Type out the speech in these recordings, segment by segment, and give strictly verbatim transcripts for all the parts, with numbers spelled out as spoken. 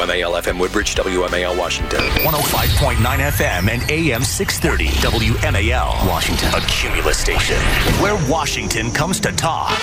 M A L F M Woodbridge, W M A L Washington. one oh five point nine F M and A M six thirty, W M A L Washington. A Cumulus station where Washington comes to talk.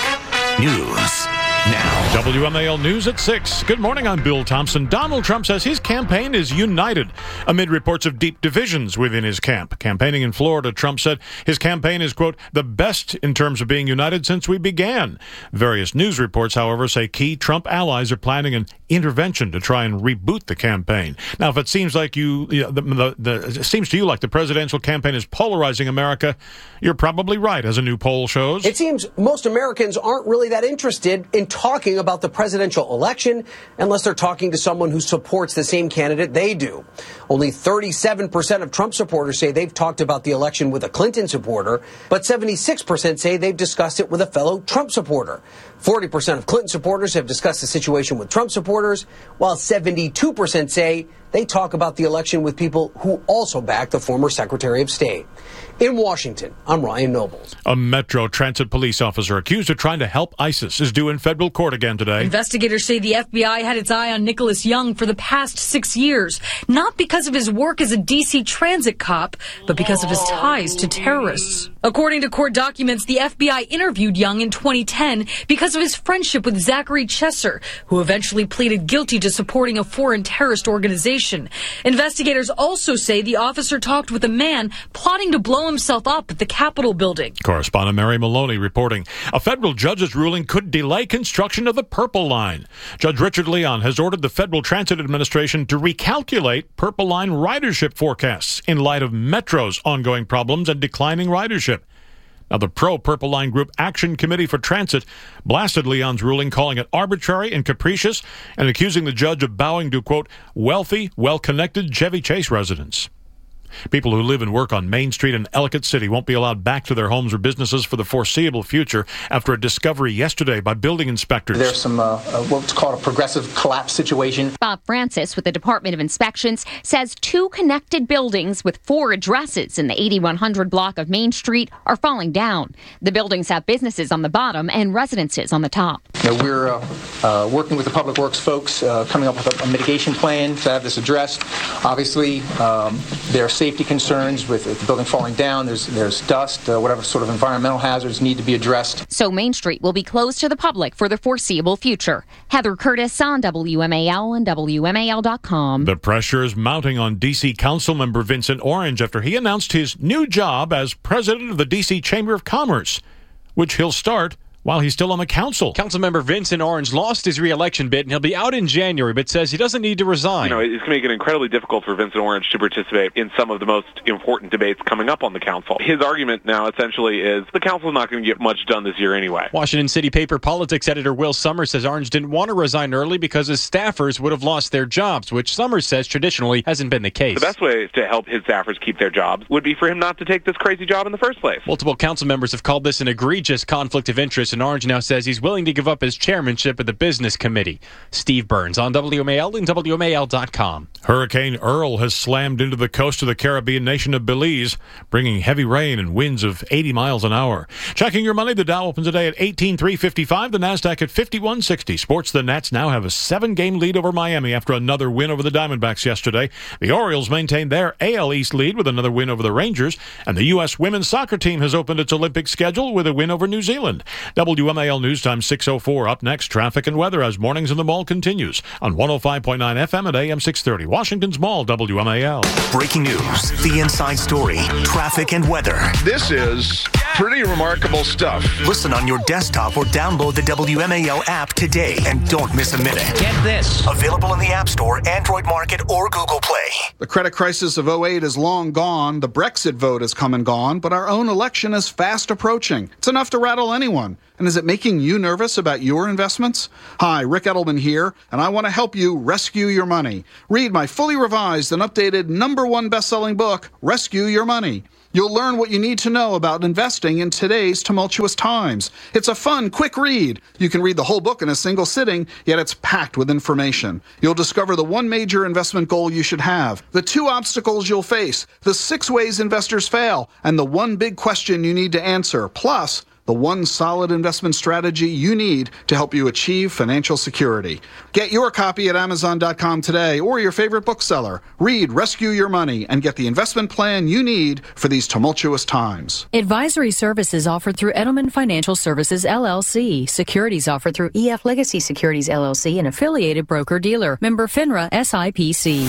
News now. W M A L News at six. Good morning, I'm Bill Thompson. Donald Trump says his campaign is united amid reports of deep divisions within his camp. Campaigning in Florida, Trump said his campaign is, quote, the best in terms of being united since we began. Various news reports, however, say key Trump allies are planning an intervention to try and reboot the campaign. Now, if it seems like you, you know, the, the, the, it seems to you like the presidential campaign is polarizing America, you're probably right, as a new poll shows. It seems most Americans aren't really that interested in talking about the presidential election unless they're talking to someone who supports the same candidate they do. Only thirty-seven percent of Trump supporters say they've talked about the election with a Clinton supporter, but seventy-six percent say they've discussed it with a fellow Trump supporter. forty percent of Clinton supporters have discussed the situation with Trump supporters, while seventy-two percent say they talk about the election with people who also back the former Secretary of State. In Washington, I'm Ryan Nobles. A Metro Transit police officer accused of trying to help ISIS is due in federal court again today. Investigators say the F B I had its eye on Nicholas Young for the past six years, not because of his work as a D C transit cop, but because of his ties to terrorists. According to court documents, the F B I interviewed Young in twenty ten because of his friendship with Zachary Chesser, who eventually pleaded guilty to supporting a foreign terrorist organization. Investigators also say the officer talked with a man plotting to blow himself up at the Capitol building. Correspondent Mary Maloney reporting a federal judge's ruling could delay construction of the Purple Line. Judge Richard Leon has ordered the Federal Transit Administration to recalculate Purple Line ridership forecasts in light of Metro's ongoing problems and declining ridership. Now, the pro-Purple Line Group Action Committee for Transit blasted Leon's ruling, calling it arbitrary and capricious and accusing the judge of bowing to, quote, wealthy, well-connected Chevy Chase residents. People who live and work on Main Street in Ellicott City won't be allowed back to their homes or businesses for the foreseeable future after a discovery yesterday by building inspectors. There's some uh, uh, what's called a progressive collapse situation. Bob Francis with the Department of Inspections says two connected buildings with four addresses in the eighty-one hundred block of Main Street are falling down. The buildings have businesses on the bottom and residences on the top. You know, we're uh, uh, working with the Public Works folks, uh, coming up with a, a mitigation plan to have this addressed. Obviously, um, there are safety concerns with the building falling down. There's there's dust, uh, whatever sort of environmental hazards need to be addressed. So Main Street will be closed to the public for the foreseeable future. Heather Curtis on W M A L and W M A L dot com. The pressure is mounting on D C Councilmember Vincent Orange after he announced his new job as president of the D C Chamber of Commerce, which he'll start while he's still on the council. Councilmember Vincent Orange lost his re-election bid, and he'll be out in January, but says he doesn't need to resign. You know, it's going to make it incredibly difficult for Vincent Orange to participate in some of the most important debates coming up on the council. His argument now essentially is the council's not going to get much done this year anyway. Washington City paper politics editor Will Summers says Orange didn't want to resign early because his staffers would have lost their jobs, which Summers says traditionally hasn't been the case. The best way to help his staffers keep their jobs would be for him not to take this crazy job in the first place. Multiple council members have called this an egregious conflict of interest, and Orange now says he's willing to give up his chairmanship of the business committee. Steve Burns on W M A L and W M A L dot com. Hurricane Earl has slammed into the coast of the Caribbean nation of Belize, bringing heavy rain and winds of eighty miles an hour. Checking your money, the Dow opens today at eighteen three fifty-five, the Nasdaq at fifty-one sixty. Sports, the Nats now have a seven-game lead over Miami after another win over the Diamondbacks yesterday. The Orioles maintained their A L East lead with another win over the Rangers, and the U S women's soccer team has opened its Olympic schedule with a win over New Zealand. W M A L News Time six oh four. Up next, traffic and weather as Mornings in the Mall continues on one oh five point nine F M at A M six thirty. Washington's Mall, W M A L. Breaking news, the inside story, traffic and weather. This is pretty remarkable stuff. Listen on your desktop or download the W M A L app today and don't miss a minute. Get this. Available in the App Store, Android Market, or Google Play. The credit crisis of oh eight is long gone. The Brexit vote has come and gone, but our own election is fast approaching. It's enough to rattle anyone. And is it making you nervous about your investments? Hi, Rick Edelman here, and I want to help you rescue your money. Read my fully revised and updated number one best-selling book, Rescue Your Money. You'll learn what you need to know about investing in today's tumultuous times. It's a fun, quick read. You can read the whole book in a single sitting, yet it's packed with information. You'll discover the one major investment goal you should have, the two obstacles you'll face, the six ways investors fail, and the one big question you need to answer. Plus, the one solid investment strategy you need to help you achieve financial security. Get your copy at amazon dot com today or your favorite bookseller. Read Rescue Your Money and get the investment plan you need for these tumultuous times. Advisory services offered through Edelman Financial Services, L L C. Securities offered through E F Legacy Securities, L L C, an affiliated broker-dealer. Member FINRA S I P C.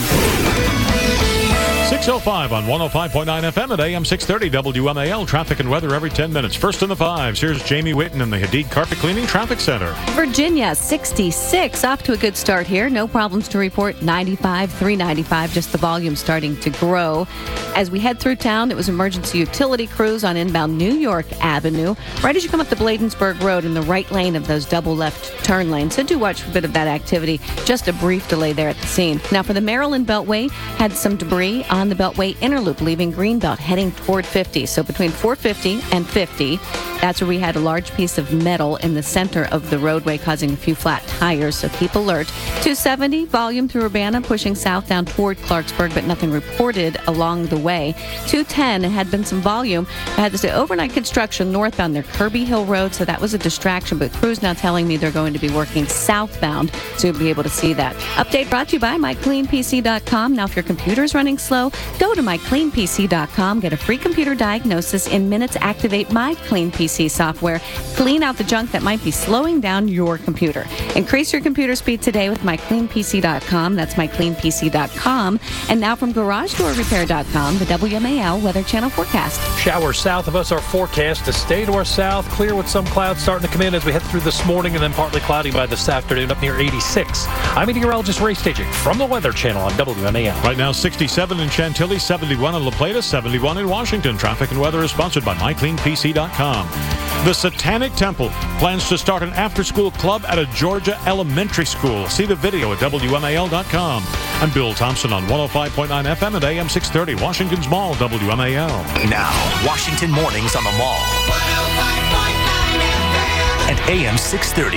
six oh five on one oh five point nine F M at A M six thirty W M A L. Traffic and weather every ten minutes. First in the fives, here's Jamie Whitten in the Hadid Carpet Cleaning Traffic Center. Virginia, sixty-six. Off to a good start here. No problems to report. ninety-five, three ninety-five. Just the volume starting to grow. As we head through town, it was emergency utility crews on inbound New York Avenue. Right as you come up the Bladensburg Road in the right lane of those double left turn lanes. So do watch for a bit of that activity. Just a brief delay there at the scene. Now for the Maryland Beltway, had some debris on the Beltway inner loop leaving Greenbelt heading toward fifty. So between four fifty and fifty, that's where we had a large piece of metal in the center of the roadway causing a few flat tires. So keep alert. two seventy, volume through Urbana pushing south down toward Clarksburg, but nothing reported along the way. two ten, it had been some volume. I had to say overnight construction northbound near Kirby Hill Road, so that was a distraction. But crews now telling me they're going to be working southbound, so you'll be able to see that. Update brought to you by my clean P C dot com. Now if your computer's running slow, go to my clean P C dot com. Get a free computer diagnosis in minutes. Activate My Clean P C software. Clean out the junk that might be slowing down your computer. Increase your computer speed today with my clean P C dot com. That's my clean P C dot com. And now from garage door repair dot com, the W M A L Weather Channel forecast. Showers south of us are forecast to stay to our south. Clear with some clouds starting to come in as we head through this morning, and then partly cloudy by this afternoon up near eighty-six. I'm meteorologist Ray Staging from the Weather Channel on W M A L. Right now, sixty-seven in Chantilly, seventy-one in La Plata, seventy-one in Washington. Traffic and weather is sponsored by my clean P C dot com. The Satanic Temple plans to start an after-school club at a Georgia elementary school. See the video at W M A L dot com. I'm Bill Thompson on one oh five point nine F M at A M six thirty, Washington's Mall, W M A L. Now, Washington Mornings on the Mall. one oh five point nine F M. At A M six thirty.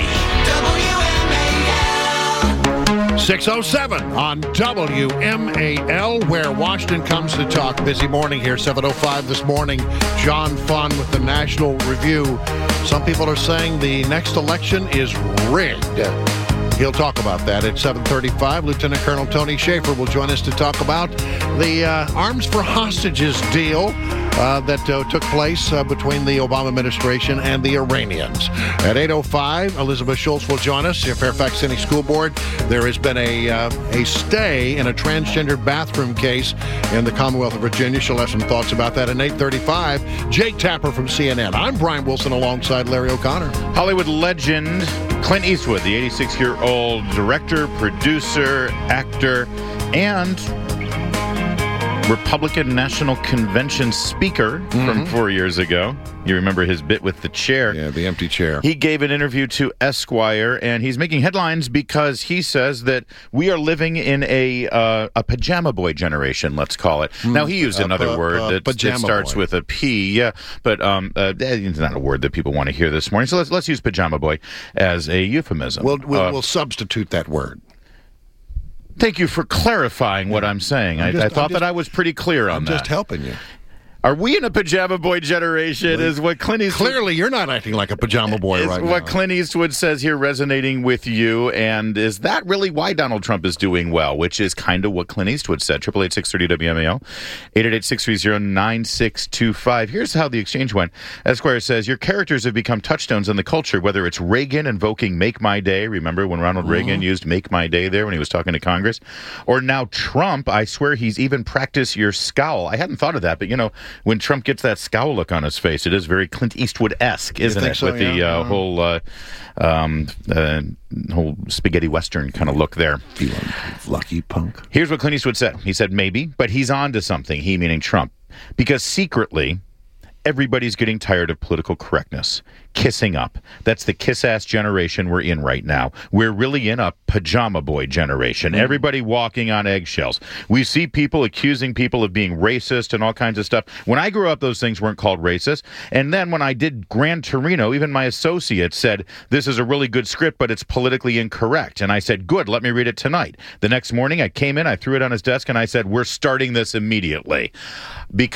six oh seven on W M A L, where Washington comes to talk. Busy morning here, seven oh five this morning. John Fun with the National Review. Some people are saying the next election is rigged. He'll talk about that at seven thirty-five. Lieutenant Colonel Tony Schaefer will join us to talk about the uh, arms for hostages deal uh, that uh, took place uh, between the Obama administration and the Iranians. At eight oh five, Elizabeth Schultz will join us. At Fairfax City School Board, there has been a, uh, a stay in a transgender bathroom case in the Commonwealth of Virginia. She'll have some thoughts about that. At eight thirty-five, Jake Tapper from C N N. I'm Brian Wilson alongside Larry O'Connor. Hollywood legend Clint Eastwood, the eighty-six-year-old director, producer, actor, and Republican National Convention speaker mm-hmm. from four years ago. You remember his bit with the chair. Yeah, the empty chair. He gave an interview to Esquire, and he's making headlines because he says that we are living in a uh, a pajama boy generation, let's call it. Mm, now, he used another uh, word uh, that, that starts boy. with a P, yeah, but um, uh, it's not a word that people want to hear this morning, so let's, let's use pajama boy as a euphemism. We'll, we'll, uh, we'll substitute that word. Thank you for clarifying what I'm saying. I'm just, I, I thought just, that I was pretty clear on I'm that. I'm just helping you. Are we in a pajama boy generation? Is what Clint Eastwood... Clearly, you're not acting like a pajama boy right now. Is what Clint Eastwood says here resonating with you? And is that really why Donald Trump is doing well? Which is kind of what Clint Eastwood said. eight eight eight, six thirty W M A L, eight eight eight, six three zero, nine six two five. Here's how the exchange went. Esquire says, your characters have become touchstones in the culture, whether it's Reagan invoking Make My Day. Remember when Ronald mm-hmm. Reagan used Make My Day there when he was talking to Congress? Or now Trump, I swear he's even practiced your scowl. I hadn't thought of that, but you know, when Trump gets that scowl look on his face, it is very Clint Eastwood-esque, isn't it? So, with yeah? the uh, mm-hmm. whole uh, um, uh, whole spaghetti western kind of look there. Feeling lucky punk. Here's what Clint Eastwood said. He said, maybe, but he's on to something, he meaning Trump, because secretly, everybody's getting tired of political correctness. Kissing up. That's the kiss-ass generation we're in right now. We're really in a pajama boy generation. Mm. Everybody walking on eggshells. We see people accusing people of being racist and all kinds of stuff. When I grew up, those things weren't called racist. And then when I did Gran Torino, even my associate said, this is a really good script, but it's politically incorrect. And I said, good, let me read it tonight. The next morning, I came in, I threw it on his desk, and I said, we're starting this immediately. Because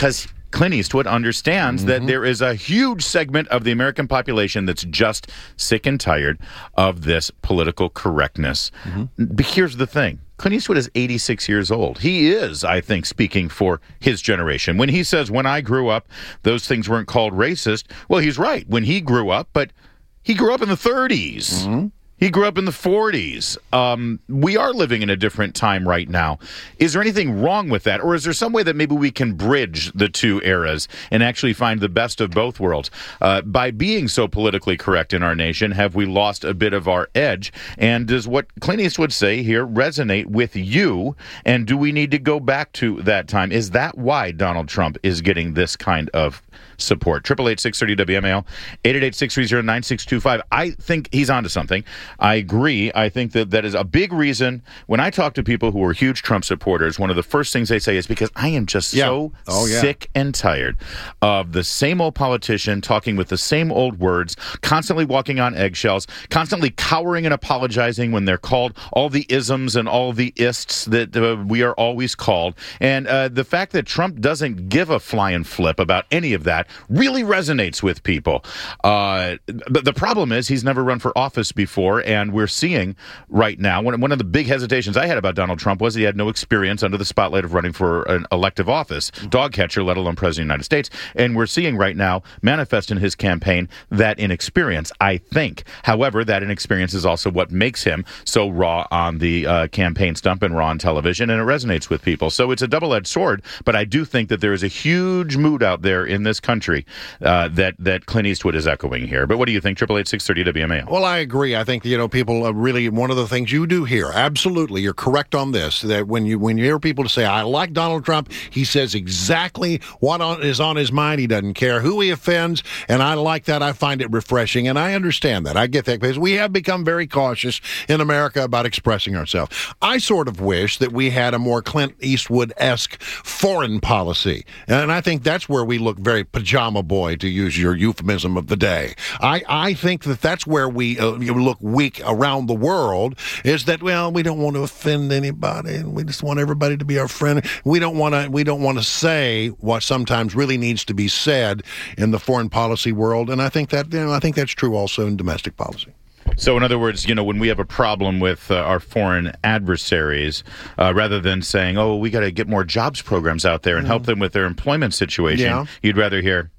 Clint Eastwood understands Mm-hmm. that there is a huge segment of the American population that's just sick and tired of this political correctness. Mm-hmm. But here's the thing. Clint Eastwood is eighty-six years old. He is, I think, speaking for his generation. When he says, when I grew up, those things weren't called racist, well, he's right. When he grew up, but he grew up in the thirties. Mm-hmm. He grew up in the forties. Um, we are living in a different time right now. Is there anything wrong with that? Or is there some way that maybe we can bridge the two eras and actually find the best of both worlds? Uh, by being so politically correct in our nation, have we lost a bit of our edge? And does what Clint Eastwood say here resonate with you? And do we need to go back to that time? Is that why Donald Trump is getting this kind of support? eight eight eight, six thirty W M A L, eight eight eight, six three zero, nine six two five. I think he's onto something. I agree. I think that that is a big reason. When I talk to people who are huge Trump supporters, one of the first things they say is because I am just Yeah. so Oh, yeah. sick and tired of the same old politician talking with the same old words, constantly walking on eggshells, constantly cowering and apologizing when they're called all the isms and all the ists that uh, we are always called. And uh, the fact that Trump doesn't give a flying flip about any of that really resonates with people. Uh, but the problem is he's never run for office before, and we're seeing right now, one, one of the big hesitations I had about Donald Trump was he had no experience under the spotlight of running for an elective office, dog catcher, let alone president of the United States. And we're seeing right now manifest in his campaign that inexperience, I think. However, that inexperience is also what makes him so raw on the uh, campaign stump and raw on television, and it resonates with people. So it's a double-edged sword, but I do think that there is a huge mood out there in this country uh, that, that Clint Eastwood is echoing here. But what do you think? eight eight eight, six thirty W M A L. Well, I agree. I think, you know, people are really, one of the things you do here, absolutely, you're correct on this, that when you when you hear people say, I like Donald Trump, he says exactly what on, is on his mind. He doesn't care who he offends, and I like that. I find it refreshing, and I understand that. I get that, because we have become very cautious in America about expressing ourselves. I sort of wish that we had a more Clint Eastwood-esque foreign policy, and I think that's where we look very pajama boy, to use your euphemism of the day. I, I think that that's where we uh, look weak around the world, is that, well, we don't want to offend anybody, and we just want everybody to be our friend. We don't want to we don't want to say what sometimes really needs to be said in the foreign policy world, and I think that, you know, I think that's true also in domestic policy. So, in other words, you know, when we have a problem with uh, our foreign adversaries, uh, rather than saying, oh, we got to get more jobs programs out there and help them with their employment situation, Yeah. you'd rather hear,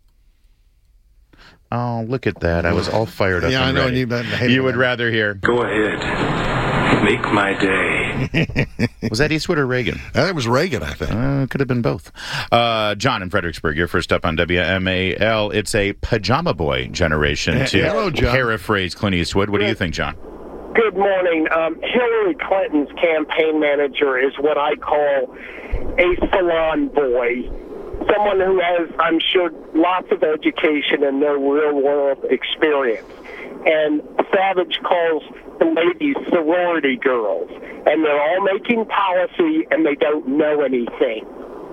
oh, look at that. I was all fired up Yeah, and I know. ready. You, I hate You it. would rather hear, Go ahead. Make my day. was that Eastwood or Reagan? That was Reagan, I think. Uh, could have been both. Uh, John in Fredericksburg, you're first up on W M A L. It's a pajama boy generation, to Hello, John. paraphrase Clint Eastwood. What do you think, John? Good morning. Um, Hillary Clinton's campaign manager is what I call a salon boy. Someone who has, I'm sure, lots of education and no real-world experience. And Savage calls the ladies sorority girls. And they're all making policy, and they don't know anything.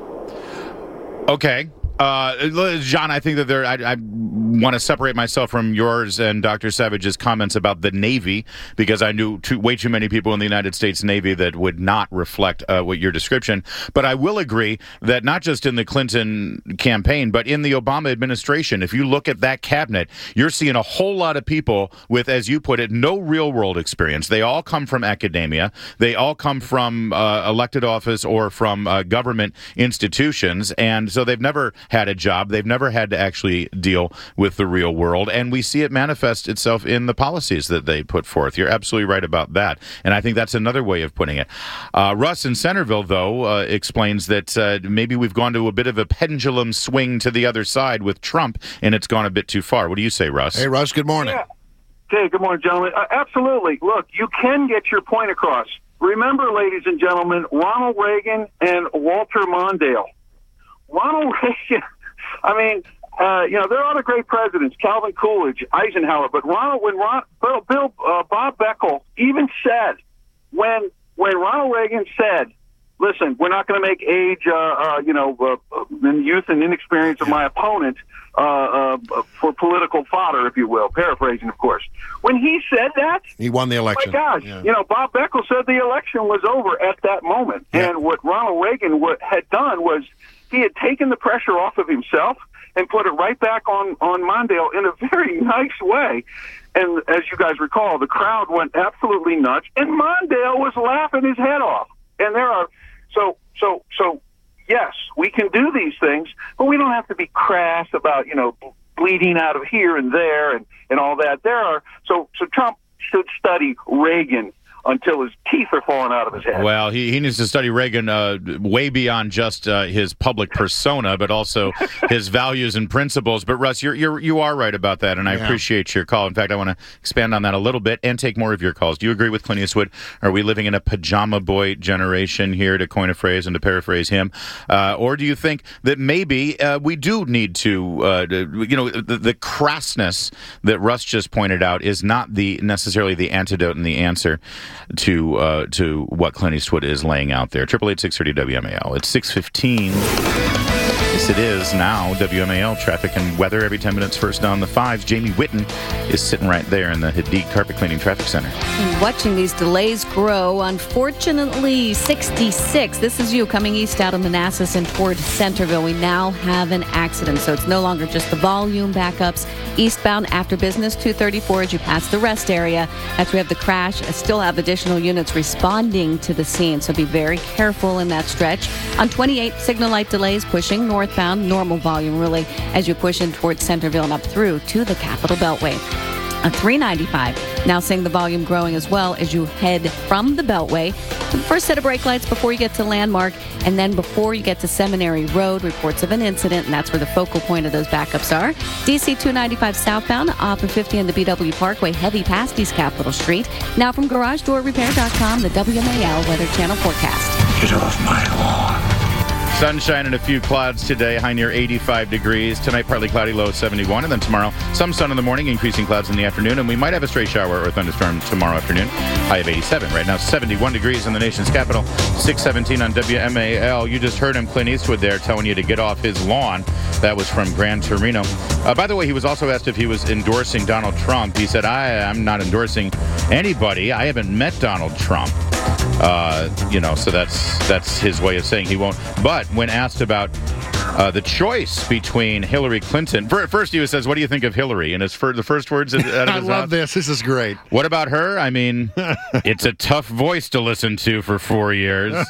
Okay. Uh, John, I think that there, I, I want to separate myself from yours and Doctor Savage's comments about the Navy, because I knew too, way too many people in the United States Navy that would not reflect uh, what your description. But I will agree that not just in the Clinton campaign, but in the Obama administration, if you look at that cabinet, you're seeing a whole lot of people with, as you put it, no real world experience. They all come from academia. They all come from uh, elected office or from uh, government institutions. And so they've never had a job. They've never had to actually deal with the real world. And we see it manifest itself in the policies that they put forth. You're absolutely right about that. And I think that's another way of putting it. Uh, Russ in Centerville, though, uh, explains that uh, maybe we've gone to a bit of a pendulum swing to the other side with Trump, and it's gone a bit too far. What do you say, Russ? Hey, Russ, good morning. Yeah. Okay, good morning, gentlemen. Uh, absolutely. Look, you can get your point across. Remember, ladies and gentlemen, Ronald Reagan and Walter Mondale. Ronald Reagan, I mean, uh, you know, they're all the great presidents, Calvin Coolidge, Eisenhower, but Ronald, when Ron, Bill, Bill uh, Bob Beckel even said, when when Ronald Reagan said, listen, we're not going to make age, uh, uh, you know, uh, and youth and inexperience of my opponent uh, uh, for political fodder, if you will, paraphrasing, of course. When he said that, he won the election. My gosh, Yeah. you know, Bob Beckel said the election was over at that moment. Yeah. And what Ronald Reagan what, had done was he had taken the pressure off of himself and put it right back on, on Mondale in a very nice way. And as you guys recall, the crowd went absolutely nuts, and Mondale was laughing his head off. And there are, so, so, so, yes, we can do these things, but we don't have to be crass about, you know, bleeding out of here and there and, and all that. There are, so, so Trump should study Reagan until his teeth are falling out of his head. Well, he, he needs to study Reagan uh, way beyond just uh, his public persona, but also his values and principles. But Russ, you're, you're you are right about that, and I yeah. appreciate your call. In fact, I want to expand on that a little bit and take more of your calls. Do you agree with Clint Eastwood? Are we living in a pajama boy generation here, to coin a phrase and to paraphrase him, uh, or do you think that maybe uh, we do need to, uh, to you know, the, the crassness that Russ just pointed out is not the necessarily the antidote and the answer to uh, to what Clint Eastwood is laying out there. Triple eight six thirty W M A L. It's six fifteen. Yes, it is now. W M A L traffic and weather every ten minutes. First on the fives. Jamie Whitten is sitting right there in the Hadid Carpet Cleaning Traffic Center. And watching these delays grow. Unfortunately, sixty-six. This is you coming east out of Manassas and toward Centerville. We now have an accident, so it's no longer just the volume backups. Eastbound after business, two thirty-four as you pass the rest area. As we have the crash, I still have additional units responding to the scene, so be very careful in that stretch. On twenty-eight, signal light delays pushing northbound, normal volume really, as you push in towards Centerville and up through to the Capitol Beltway. On three ninety-five, now seeing the volume growing as well as you head from the Beltway. The first set of brake lights before you get to Landmark, and then before you get to Seminary Road, reports of an incident, and that's where the focal point of those backups are. D C two ninety-five southbound, off of fifty on the B W Parkway, heavy past East Capitol Street. Now from Garage Door Repair dot com, the W M A L Weather Channel forecast. Get off my lawn. Sunshine and a few clouds today, high near eighty-five degrees. Tonight, partly cloudy, low seventy-one. And then tomorrow, some sun in the morning, increasing clouds in the afternoon. And we might have a stray shower or thunderstorm tomorrow afternoon. High of eighty-seven. Right now, seventy-one degrees in the nation's capital. six seventeen on W M A L. You just heard him, Clint Eastwood, there telling you to get off his lawn. That was from Gran Torino. Uh, by the way, he was also asked if he was endorsing Donald Trump. He said, I, I'm not endorsing anybody. I haven't met Donald Trump. Uh, you know, so that's that's his way of saying he won't. But when asked about uh, the choice between Hillary Clinton, first he says, "What do you think of Hillary?" And his fir- the first words out of his I love mouth, this. This is great. What about her? I mean, it's a tough voice to listen to for four years.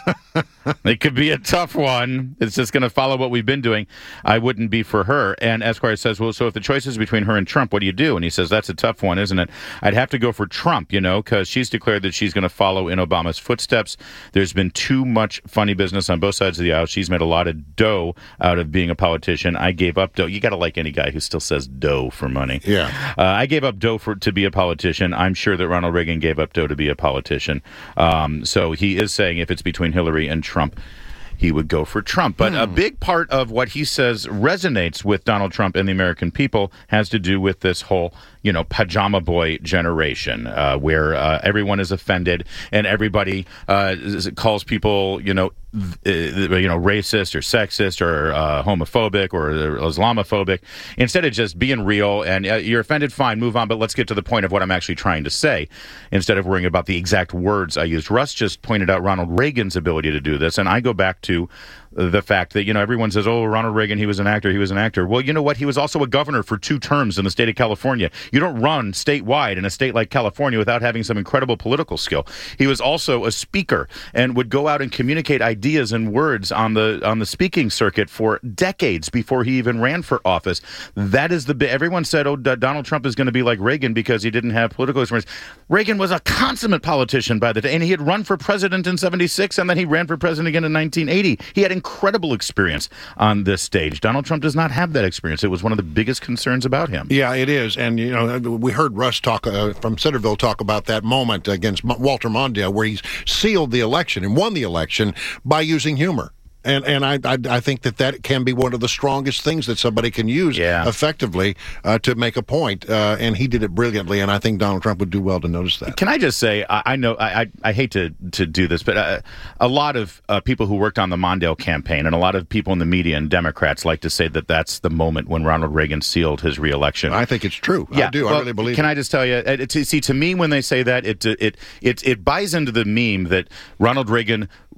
It could be a tough one. It's just going to follow what we've been doing. I wouldn't be for her. And Esquire says, well, so if the choice is between her and Trump, what do you do? And he says, that's a tough one, isn't it? I'd have to go for Trump, you know, because she's declared that she's going to follow in Obama's footsteps. There's been too much funny business on both sides of the aisle. She's made a lot of dough out of being a politician. I gave up dough. You got to like any guy who still says dough for money. Yeah. Uh, I gave up dough for to be a politician. I'm sure that Ronald Reagan gave up dough to be a politician. Um, so he is saying if it's between Hillary and Trump, he would go for Trump. But hmm. a big part of what he says resonates with Donald Trump and the American people has to do with this whole, you know, pajama boy generation, uh, where uh, everyone is offended and everybody uh, calls people, you know, you know, racist or sexist or uh, homophobic or Islamophobic, instead of just being real and uh, you're offended, fine, move on, but let's get to the point of what I'm actually trying to say instead of worrying about the exact words I used. Russ just pointed out Ronald Reagan's ability to do this, and I go back to the fact that, you know, everyone says, oh, Ronald Reagan, he was an actor, he was an actor. Well, you know what? He was also a governor for two terms in the state of California. You don't run statewide in a state like California without having some incredible political skill. He was also a speaker and would go out and communicate ideas and words on the on the speaking circuit for decades before he even ran for office. That is the everyone said, oh, D- Donald Trump is going to be like Reagan because he didn't have political experience. Reagan was a consummate politician by the day, and he had run for president in seventy-six, and then he ran for president again in nineteen eighty. He had incredible experience on this stage. Donald Trump does not have that experience. It was one of the biggest concerns about him. Yeah, it is. And, you know, we heard Russ talk uh, from Centerville talk about that moment against Walter Mondale where he sealed the election and won the election by using humor. And and I, I I think that that can be one of the strongest things that somebody can use yeah. effectively uh, to make a point. Uh, and he did it brilliantly, and I think Donald Trump would do well to notice that. Can I just say, I, I know I, I I hate to, to do this, but uh, a lot of uh, people who worked on the Mondale campaign and a lot of people in the media and Democrats like to say that that's the moment when Ronald Reagan sealed his reelection. I think it's true. Yeah, I do. Well, I really believe can it. I just tell you, it, it, see, to me, when they say that, it, it, it, it, it buys into the meme that Ronald Reagan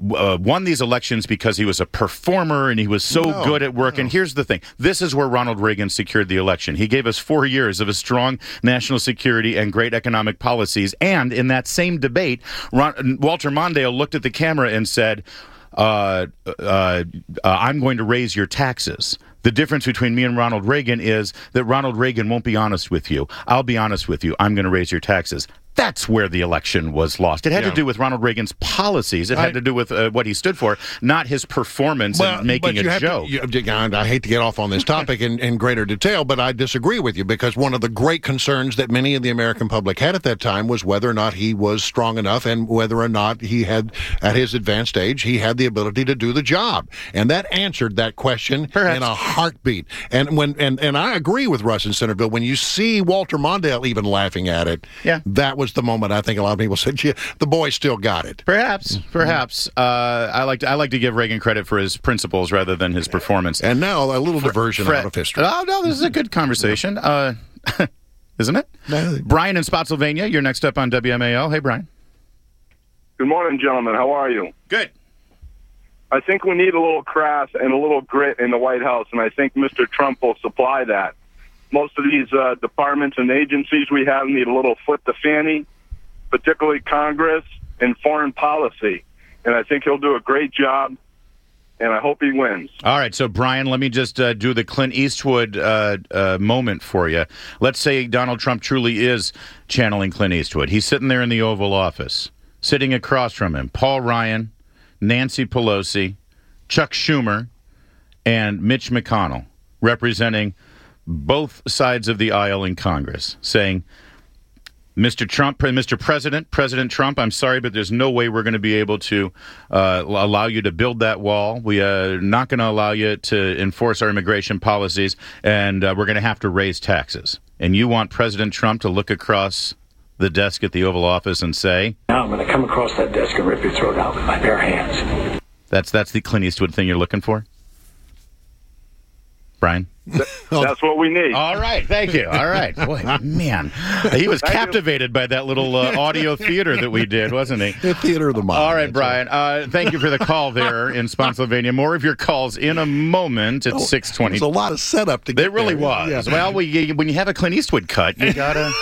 uh, won these elections because he was a performer and he was so no, good at work. No. And here's the thing. This is where Ronald Reagan secured the election. He gave us four years of a strong national security and great economic policies. And in that same debate, Ron, Walter Mondale looked at the camera and said, uh, uh, uh, I'm going to raise your taxes. The difference between me and Ronald Reagan is that Ronald Reagan won't be honest with you. I'll be honest with you. I'm going to raise your taxes. That's where the election was lost. It had yeah. to do with Ronald Reagan's policies. It had I, to do with uh, what he stood for, not his performance well, and making a joke. To, you, I hate to get off on this topic in, in greater detail, but I disagree with you because one of the great concerns that many of the American public had at that time was whether or not he was strong enough and whether or not he had, at his advanced age, he had the ability to do the job. And that answered that question Perhaps. in a heartbeat. And when and, and I agree with Russ in Centerville. When you see Walter Mondale even laughing at it, yeah. that was the moment I think a lot of people said, yeah, the boy still got it. Perhaps, perhaps. Uh, I like to, I like to give Reagan credit for his principles rather than his performance. And now a little diversion Fred, out of history. Oh, no, this is a good conversation. Uh, isn't it? No. Brian in Spotsylvania, you're next up on W M A L. Hey, Brian. Good morning, gentlemen. How are you? Good. I think we need a little crass and a little grit in the White House, and I think Mister Trump will supply that. Most of these uh, departments and agencies we have need a little foot to fanny, particularly Congress and foreign policy. And I think he'll do a great job, and I hope he wins. All right, so, Brian, let me just uh, do the Clint Eastwood uh, uh, moment for you. Let's say Donald Trump truly is channeling Clint Eastwood. He's sitting there in the Oval Office. Sitting across from him, Paul Ryan, Nancy Pelosi, Chuck Schumer, and Mitch McConnell, representing both sides of the aisle in Congress, saying, Mister Trump, Mister President, President Trump, I'm sorry, but there's no way we're going to be able to uh, allow you to build that wall. We are not going to allow you to enforce our immigration policies, and uh, we're going to have to raise taxes. And you want President Trump to look across the desk at the Oval Office and say, now I'm going to come across that desk and rip your throat out with my bare hands. That's that's the Clint Eastwood thing you're looking for? Brian? That's what we need. All right, thank you. All right. Boy, man, he was thank captivated you. by that little uh, audio theater that we did, wasn't he? The theater of the mind. All right, Brian. Uh, thank you for the call there in Spotsylvania. More of your calls in a moment at oh, six twenty. There's a lot of setup to get There really there. was. Yeah. Well, we, when you have a Clint Eastwood cut, you got to...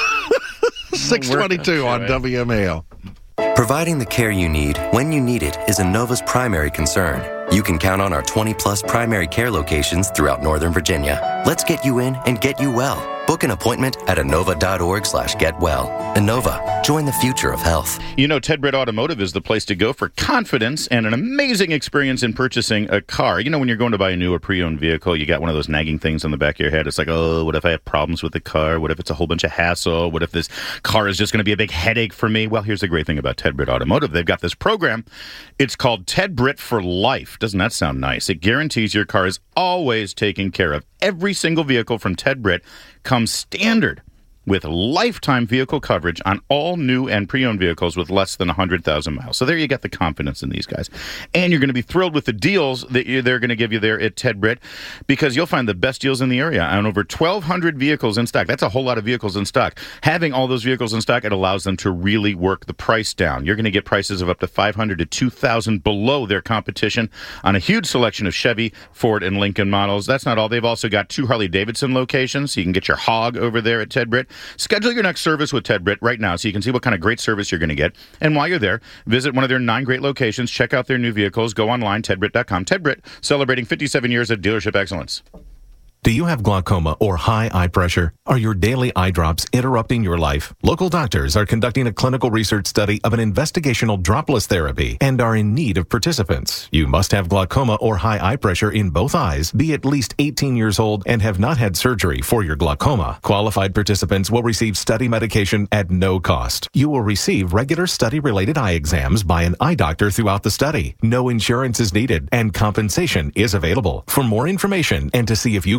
six twenty-two on W M A L. Providing the care you need when you need it is Inova's primary concern. You can count on our twenty plus primary care locations throughout Northern Virginia. Let's get you in and get you well. Book an appointment at Inova.org slash get well. Inova, join the future of health. You know, Ted Britt Automotive is the place to go for confidence and an amazing experience in purchasing a car. You know, when you're going to buy a new or pre-owned vehicle, you got one of those nagging things on the back of your head. It's like, oh, what if I have problems with the car? What if it's a whole bunch of hassle? What if this car is just going to be a big headache for me? Well, here's the great thing about Ted Britt Automotive. They've got this program. It's called Ted Britt for Life. Doesn't that sound nice? It guarantees your car is always taken care of. Every single vehicle from Ted Britt comes standard with lifetime vehicle coverage on all new and pre-owned vehicles with less than one hundred thousand miles. So there you get the confidence in these guys. And you're going to be thrilled with the deals that you, they're going to give you there at Ted Britt, because you'll find the best deals in the area on over twelve hundred vehicles in stock. That's a whole lot of vehicles in stock. Having all those vehicles in stock, it allows them to really work the price down. You're going to get prices of up to five hundred dollars to two thousand dollars below their competition on a huge selection of Chevy, Ford, and Lincoln models. That's not all. They've also got two Harley-Davidson locations, so you can get your hog over there at Ted Britt. Schedule your next service with Ted Britt right now so you can see what kind of great service you're going to get. And while you're there, visit one of their nine great locations, check out their new vehicles, go online, ted britt dot com. Ted Britt, celebrating fifty-seven years of dealership excellence. Do you have glaucoma or high eye pressure? Are your daily eye drops interrupting your life? Local doctors are conducting a clinical research study of an investigational dropless therapy and are in need of participants. You must have glaucoma or high eye pressure in both eyes, be at least eighteen years old, and have not had surgery for your glaucoma. Qualified participants will receive study medication at no cost. You will receive regular study-related eye exams by an eye doctor throughout the study. No insurance is needed, and compensation is available. For more information and to see if you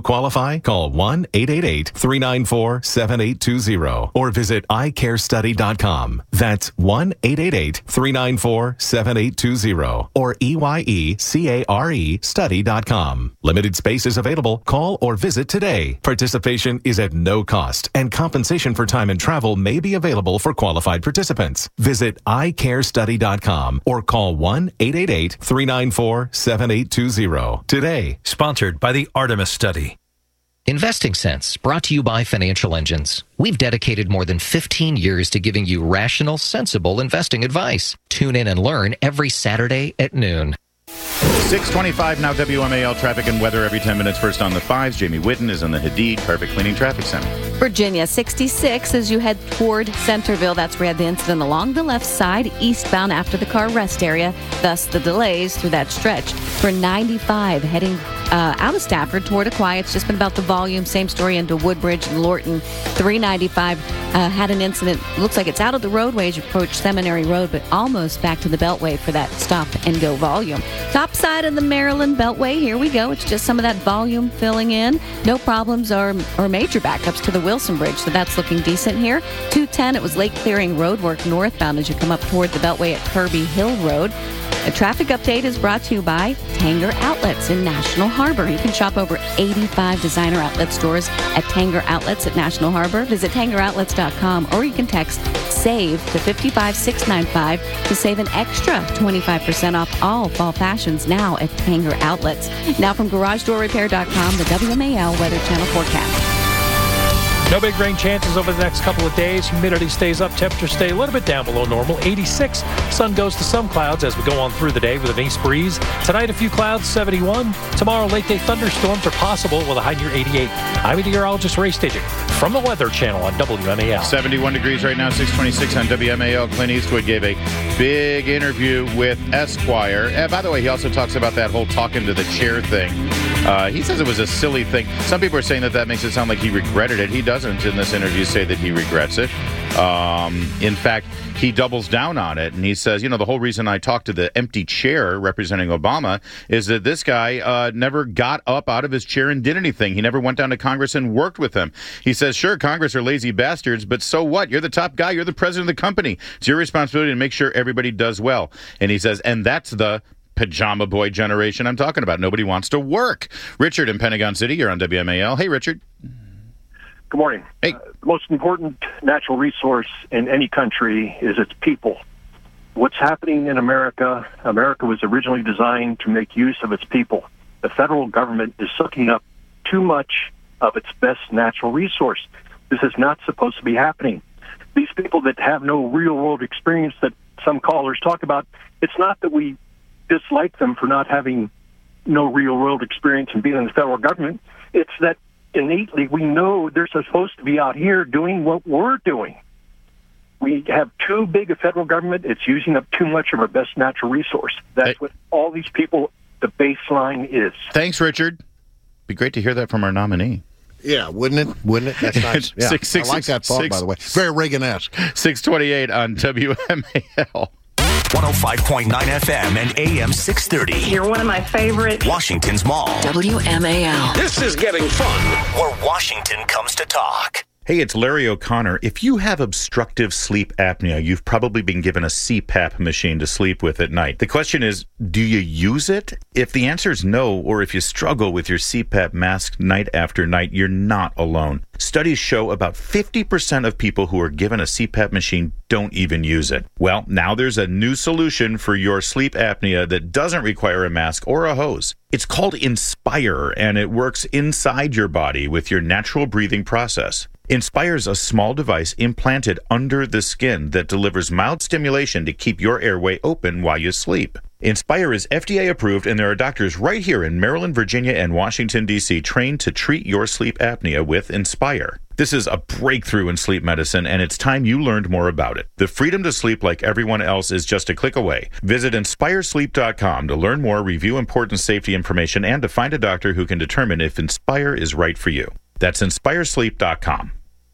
Qualify? Call one eight eight eight, three nine four, seven eight two zero or visit i care study dot com. That's one eight eight eight, three nine four, seven eight two zero or E Y E C A R E study dot com. Limited space is available. Call or visit today. Participation is at no cost, and compensation for time and travel may be available for qualified participants. Visit i care study dot com or call one eight eight eight, three nine four, seven eight two zero today. Sponsored by the Artemis Study. Investing Sense, brought to you by Financial Engines. We've dedicated more than fifteen years to giving you rational, sensible investing advice. Tune in and learn every Saturday at noon. six twenty-five now, W M A L traffic and weather every ten minutes. First on the fives, Jamie Whitten is in the Hadid Carpet Cleaning Traffic Center. Virginia, sixty-six as you head toward Centerville. That's where you had the incident along the left side, eastbound after the car rest area. Thus, the delays through that stretch. For ninety-five, heading uh, out of Stafford toward Aquia. It's just been about the volume. Same story into Woodbridge and Lorton. three ninety-five uh, had an incident. Looks like it's out of the roadway as you approach Seminary Road, but almost back to the Beltway for that stop and go volume. Top side of the Maryland Beltway. Here we go. It's just some of that volume filling in. No problems or, or major backups to the Wilson Bridge, so that's looking decent here. two ten, it was late clearing road work northbound as you come up toward the Beltway at Kirby Hill Road. A traffic update is brought to you by Tanger Outlets in National Harbor. You can shop over eighty-five designer outlet stores at Tanger Outlets at National Harbor. Visit tanger outlets dot com or you can text SAVE to five five six nine five to save an extra twenty-five percent off all fall fashions now at Tanger Outlets. Now from garage door repair dot com, the W M A L Weather Channel forecast. No big rain chances over the next couple of days. Humidity stays up. Temperatures stay a little bit down below normal. eighty-six. Sun goes to some clouds as we go on through the day with an east breeze. Tonight, a few clouds, seventy-one. Tomorrow, late-day thunderstorms are possible with a high near eighty-eight. I'm meteorologist Ray Staging from the Weather Channel on W M A L. seventy-one degrees right now, six twenty-six on W M A L. Clint Eastwood gave a big interview with Esquire. And by the way, he also talks about that whole talking to the chair thing. Uh, he says it was a silly thing. Some people are saying that that makes it sound like he regretted it. He doesn't in this interview say that he regrets it. Um, in fact, he doubles down on it, and he says, you know, the whole reason I talked to the empty chair representing Obama is that this guy uh, never got up out of his chair and did anything. He never went down to Congress and worked with them. He says, sure, Congress are lazy bastards, but so what? You're the top guy. You're the president of the company. It's your responsibility to make sure everybody does well. And he says, and that's the pajama boy generation I'm talking about. Nobody wants to work. Richard in Pentagon City, you're on W M A L. Hey, Richard. Good morning. Hey. Uh, the most important natural resource in any country is its people. What's happening in America, America was originally designed to make use of its people. The federal government is sucking up too much of its best natural resource. This is not supposed to be happening. These people that have no real-world experience that some callers talk about, it's not that we dislike them for not having no real-world experience in being in the federal government. It's that innately we know they're supposed to be out here doing what we're doing. We have too big a federal government. It's using up too much of our best natural resource. That's hey. what all these people, the baseline is. Thanks, Richard. Be great to hear that from our nominee. Yeah, wouldn't it? Wouldn't it? That's nice. Yeah. six, six, I like that thought, six, by the way. Very Reagan-esque. six twenty-eight on W M A L. one oh five point nine F M and A M six thirty. You're one of my favorite. Washington's Mall. W M A L. This is getting fun. Where Washington comes to talk. Hey, it's Larry O'Connor. If you have obstructive sleep apnea, you've probably been given a C PAP machine to sleep with at night. The question is, do you use it? If the answer is no, or if you struggle with your C PAP mask night after night, you're not alone. Studies show about fifty percent of people who are given a C PAP machine don't even use it. Well, now there's a new solution for your sleep apnea that doesn't require a mask or a hose. It's called Inspire, and it works inside your body with your natural breathing process. Inspire is a small device implanted under the skin that delivers mild stimulation to keep your airway open while you sleep. Inspire is F D A approved, and there are doctors right here in Maryland, Virginia, and Washington, D C trained to treat your sleep apnea with Inspire. This is a breakthrough in sleep medicine, and it's time you learned more about it. The freedom to sleep like everyone else is just a click away. Visit inspire sleep dot com to learn more, review important safety information, and to find a doctor who can determine if Inspire is right for you. That's inspire sleep dot com.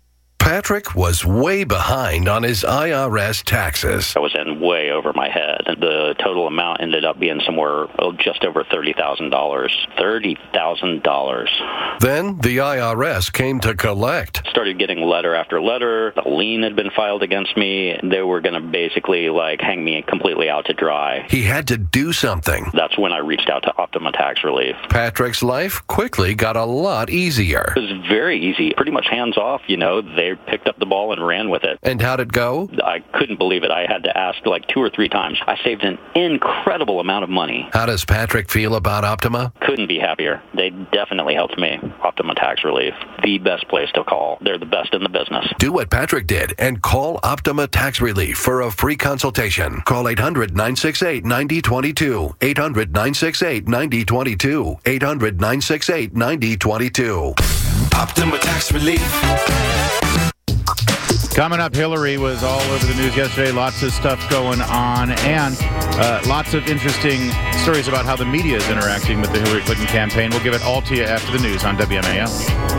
Patrick was way behind on his I R S taxes. I was in way over my head. The total amount ended up being somewhere oh, just over thirty thousand dollars. thirty thousand dollars. Then the I R S came to collect. Started getting letter after letter. A lien had been filed against me. They were going to basically like hang me completely out to dry. He had to do something. That's when I reached out to Optima Tax Relief. Patrick's life quickly got a lot easier. It was very easy. Pretty much hands off, you know. They picked up the ball and ran with it. And how'd it go? I couldn't believe it. I had to ask like two or three times. I saved an incredible amount of money. How does Patrick feel about Optima? Couldn't be happier. They definitely helped me. Optima Tax Relief, the best place to call. They're the best in the business. Do what Patrick did and call Optima Tax Relief for a free consultation. Call eight hundred, nine six eight, nine zero two two. eight hundred, nine six eight, nine zero two two. eight hundred, nine six eight, nine zero two two. Optima Tax Relief. Coming up, Hillary was all over the news yesterday. Lots of stuff going on, and uh, lots of interesting stories about how the media is interacting with the Hillary Clinton campaign. We'll give it all to you after the news on W M A L.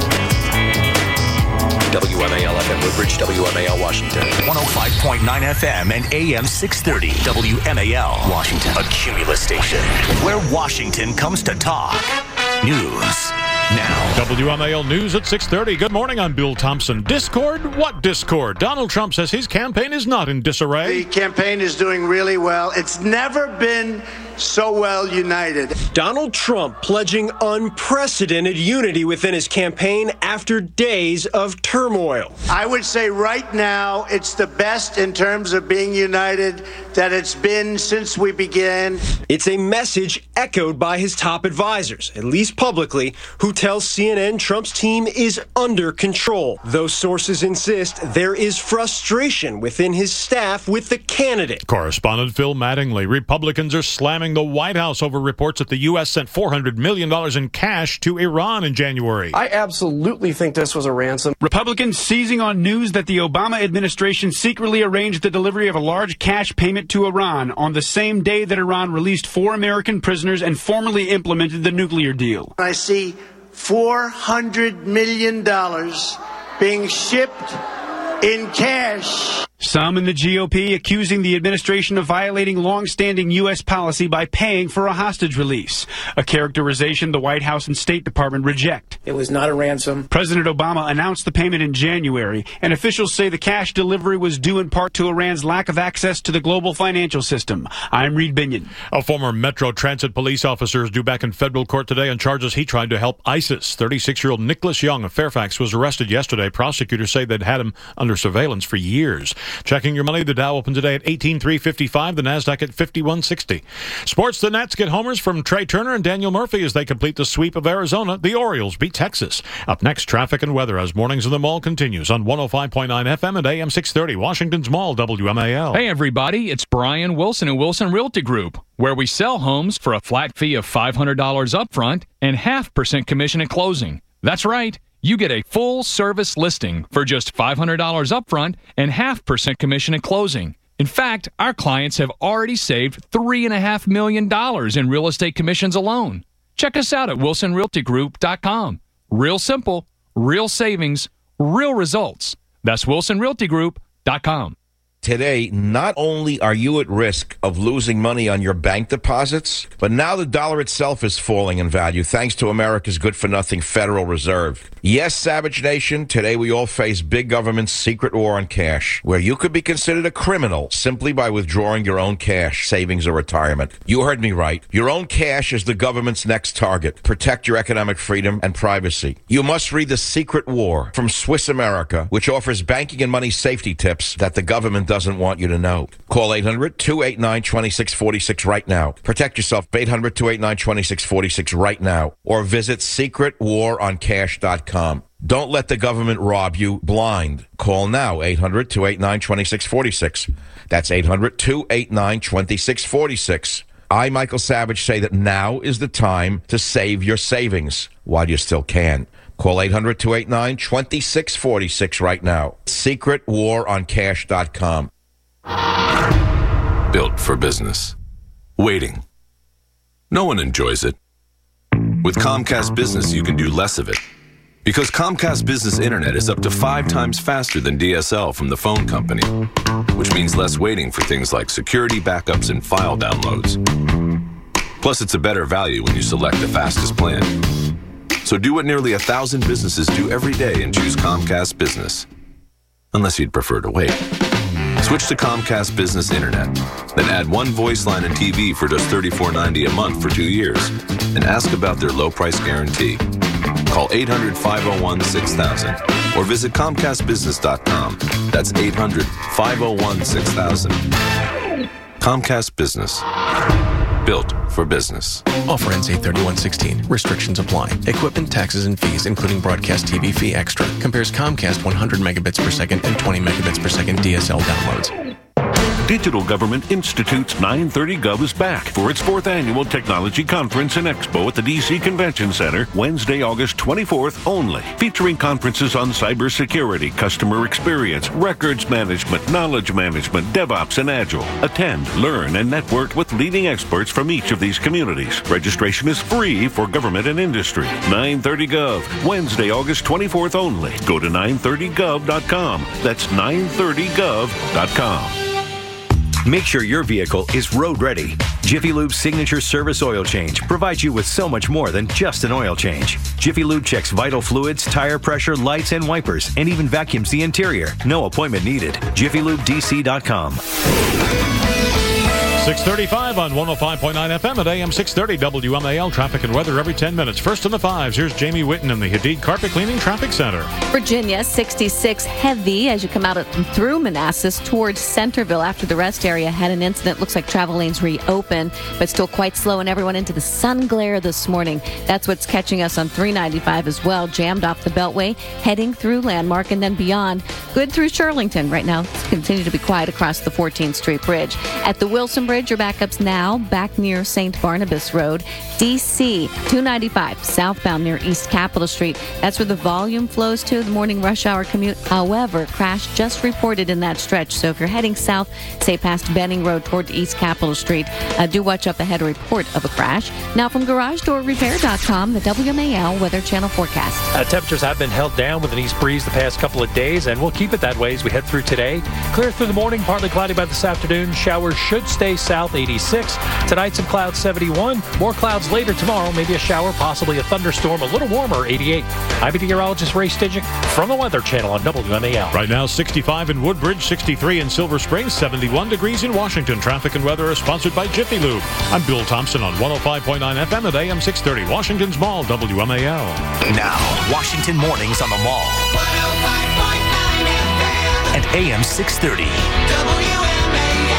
W M A L F M Woodbridge, W M A L Washington. one oh five point nine F M and A M six thirty. W M A L Washington. A Cumulus station where Washington comes to talk. News now. W M A L News at six thirty. Good morning, I'm Bill Thompson. Discord? What discord? Donald Trump says his campaign is not in disarray. The campaign is doing really well. It's never been so well united. Donald Trump pledging unprecedented unity within his campaign after days of turmoil. I would say right now it's the best in terms of being united that it's been since we began. It's a message echoed by his top advisors, at least publicly, who tell C N N Trump's team is under control. Those sources insist there is frustration within his staff with the candidate. Correspondent Phil Mattingly. Republicans are slamming the White House over reports that the U S sent four hundred million dollars in cash to Iran in January. I absolutely think this was a ransom. Republicans seizing on news that the Obama administration secretly arranged the delivery of a large cash payment to Iran on the same day that Iran released four American prisoners and formally implemented the nuclear deal. I see four hundred million dollars being shipped in cash. Some in the G O P accusing the administration of violating long-standing U S policy by paying for a hostage release, a characterization the White House and State Department reject. It was not a ransom. President Obama announced the payment in January, and officials say the cash delivery was due in part to Iran's lack of access to the global financial system. I'm Reed Binion. A former Metro Transit police officer is due back in federal court today on charges he tried to help ISIS. thirty-six-year-old Nicholas Young of Fairfax was arrested yesterday. Prosecutors say they'd had him under surveillance for years. Checking your money, the Dow opened today at eighteen three fifty-five, the Nasdaq at fifty-one sixty. Sports, the Nats get homers from Trey Turner and Daniel Murphy as they complete the sweep of Arizona. The Orioles beat Texas. Up next, traffic and weather as Mornings in the Mall continues on one oh five point nine F M and A M six thirty, Washington's Mall, W M A L. Hey everybody, it's Brian Wilson and Wilson Realty Group, where we sell homes for a flat fee of five hundred dollars upfront and half percent commission at closing. That's right. You get a full-service listing for just five hundred dollars upfront and half percent commission at closing. In fact, our clients have already saved three point five million dollars in real estate commissions alone. Check us out at wilson realty group dot com. Real simple, real savings, real results. That's wilson realty group dot com. Today, not only are you at risk of losing money on your bank deposits, but now the dollar itself is falling in value thanks to America's good-for-nothing Federal Reserve. Yes, Savage Nation, today we all face big government's secret war on cash, where you could be considered a criminal simply by withdrawing your own cash, savings, or retirement. You heard me right. Your own cash is the government's next target. Protect your economic freedom and privacy. You must read The Secret War from Swiss America, which offers banking and money safety tips that the government doesn't want you to know. Call eight hundred, two eight nine, two six four six right now. Protect yourself, eight hundred, two eight nine, two six four six right now. Or visit secret war on cash dot com. Don't let the government rob you blind. Call now, eight hundred, two eight nine, two six four six. That's eight hundred, two eight nine, two six four six. I, Michael Savage, say that now is the time to save your savings while you still can. Call eight hundred, two eight nine, two six four six right now. secret war on cash dot com. Built for business. Waiting. No one enjoys it. With Comcast Business, you can do less of it Because Comcast Business Internet is up to five times faster than D S L from the phone company, which means less waiting for things like security backups and file downloads. Plus, it's a better value when you select the fastest plan. So do what nearly a thousand businesses do every day and choose Comcast Business. Unless you'd prefer to wait. Switch to Comcast Business Internet. Then add one voice line and T V for just thirty-four ninety a month for two years. And ask about their low price guarantee. Call eight hundred, five oh one, six thousand or visit Comcast Business dot com. That's eight hundred, five oh one, six thousand. Comcast Business. Built for business. Offer ends eight thirty-one sixteen. Restrictions apply. Equipment, taxes, and fees, including broadcast T V fee extra. Compares Comcast one hundred megabits per second and twenty megabits per second D S L downloads. Digital Government Institute's nine thirty Gov is back for its fourth annual Technology Conference and Expo at the D C Convention Center, Wednesday, August twenty-fourth only, featuring conferences on cybersecurity, customer experience, records management, knowledge management, DevOps, and Agile. Attend, learn, and network with leading experts from each of these communities. Registration is free for government and industry. nine thirty Gov, Wednesday, August twenty-fourth only. Go to nine thirty gov dot com. That's nine thirty gov dot com. Make sure your vehicle is road ready. Jiffy Lube's signature service oil change provides you with so much more than just an oil change. Jiffy Lube checks vital fluids, tire pressure, lights, and wipers, and even vacuums the interior. No appointment needed. Jiffy Lube D C dot com. six thirty-five on one oh five point nine F M at A M six thirty W M A L. Traffic and weather every ten minutes. First in the fives, here's Jamie Whitten in the Hadid Carpet Cleaning Traffic Center. Virginia, sixty-six heavy as you come out through Manassas towards Centerville after the rest area had an incident. Looks like travel lanes reopen, but still quite slow, and everyone into the sun glare this morning. That's what's catching us on three ninety-five as well. Jammed off the Beltway, heading through Landmark and then beyond. Good through Shirlington. Right now, it's continue to be quiet across the fourteenth Street Bridge. At the Wilson Bridge, your backups now back near Saint Barnabas Road. D C two ninety-five southbound near East Capitol Street. That's where the volume flows to the morning rush hour commute. However, crash just reported in that stretch. So if you're heading south, say past Benning Road toward East Capitol Street, uh, do watch up ahead a report of a crash. Now from Garage Door Repair dot com, the W M A L Weather Channel forecast. Uh, temperatures have been held down with an east breeze the past couple of days, and we'll keep it that way as we head through today. Clear through the morning, partly cloudy by this afternoon. Showers should stay south, eighty-six. Tonight, some clouds, seventy-one. More clouds later tomorrow. Maybe a shower, possibly a thunderstorm. A little warmer, eighty-eight. I'm meteorologist Ray Stidgick from the Weather Channel on W M A L. Right now, sixty-five in Woodbridge, sixty-three in Silver Springs, seventy-one degrees in Washington. Traffic and weather are sponsored by Jiffy Lube. I'm Bill Thompson on one oh five point nine F M at A M six thirty. Washington's Mall, W M A L. Now, Washington Mornings on the Mall. one oh five point nine F M. And A M six thirty. W M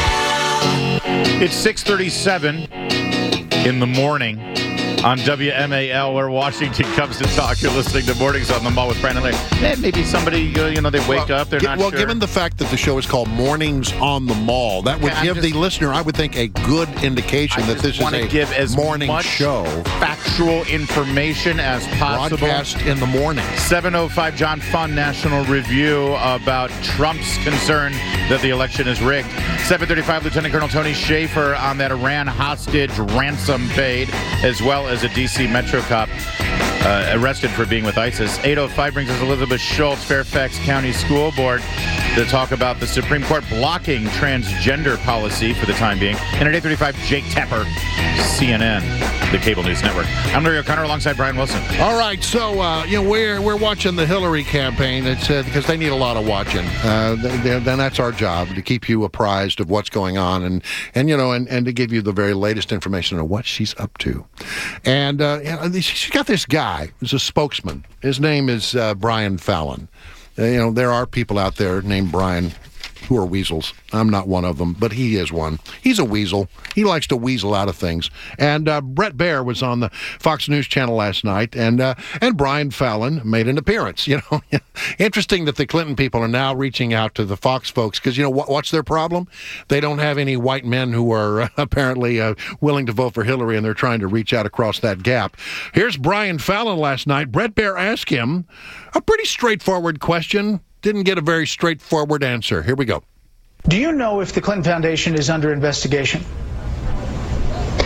A L. It's six thirty-seven in the morning on W M A L, where Washington comes to talk. You're listening to Mornings on the Mall with Brandon Larry. Eh, maybe somebody, uh, you know, they wake well, up, they're g- not well, sure. Well, given the fact that the show is called Mornings on the Mall, that would okay, give just, the listener, I would think, a good indication I that this is a give as morning much show. Factual information as possible. Broadcast in the morning. seven oh five John Fund National Review about Trump's concern that the election is rigged. seven thirty-five Lieutenant Colonel Tony Schaefer on that Iran hostage ransom paid, as well as a D C Metro cop uh, arrested for being with ISIS. eight oh five brings us Elizabeth Schultz, Fairfax County School Board, to talk about the Supreme Court blocking transgender policy for the time being. And at eight thirty-five, Jake Tapper, C N N, the Cable News Network. I'm Larry O'Connor alongside Brian Wilson. All right, so uh, you know we're we're watching the Hillary campaign. It's uh, because they need a lot of watching. Uh, then that's our job, to keep you apprised of what's going on, and and you know and, and to give you the very latest information on what she's up to. And uh, you know, she's got this guy who's a spokesman. His name is uh, Brian Fallon. Uh, you know, there are people out there named Brian who are weasels. I'm not one of them, but he is one. He's a weasel. He likes to weasel out of things. And uh, Brett Baer was on the Fox News Channel last night, and uh, and Brian Fallon made an appearance. You know, interesting that the Clinton people are now reaching out to the Fox folks, because you know what, what's their problem? They don't have any white men who are uh, apparently uh, willing to vote for Hillary, and they're trying to reach out across that gap. Here's Brian Fallon last night. Brett Baer asked him a pretty straightforward question. Didn't get a very straightforward answer. Here we go. Do you know if the Clinton Foundation is under investigation?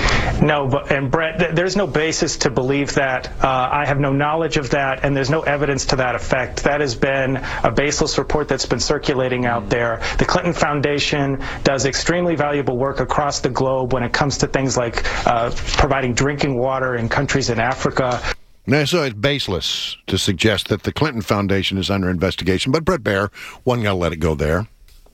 No, but and Brett, th- there's no basis to believe that. Uh, I have no knowledge of that, and there's no evidence to that effect. That has been a baseless report that's been circulating out there. The Clinton Foundation does extremely valuable work across the globe when it comes to things like uh, providing drinking water in countries in Africa. Now, so it's baseless to suggest that the Clinton Foundation is under investigation, but Bret Baier wasn't going to let it go there.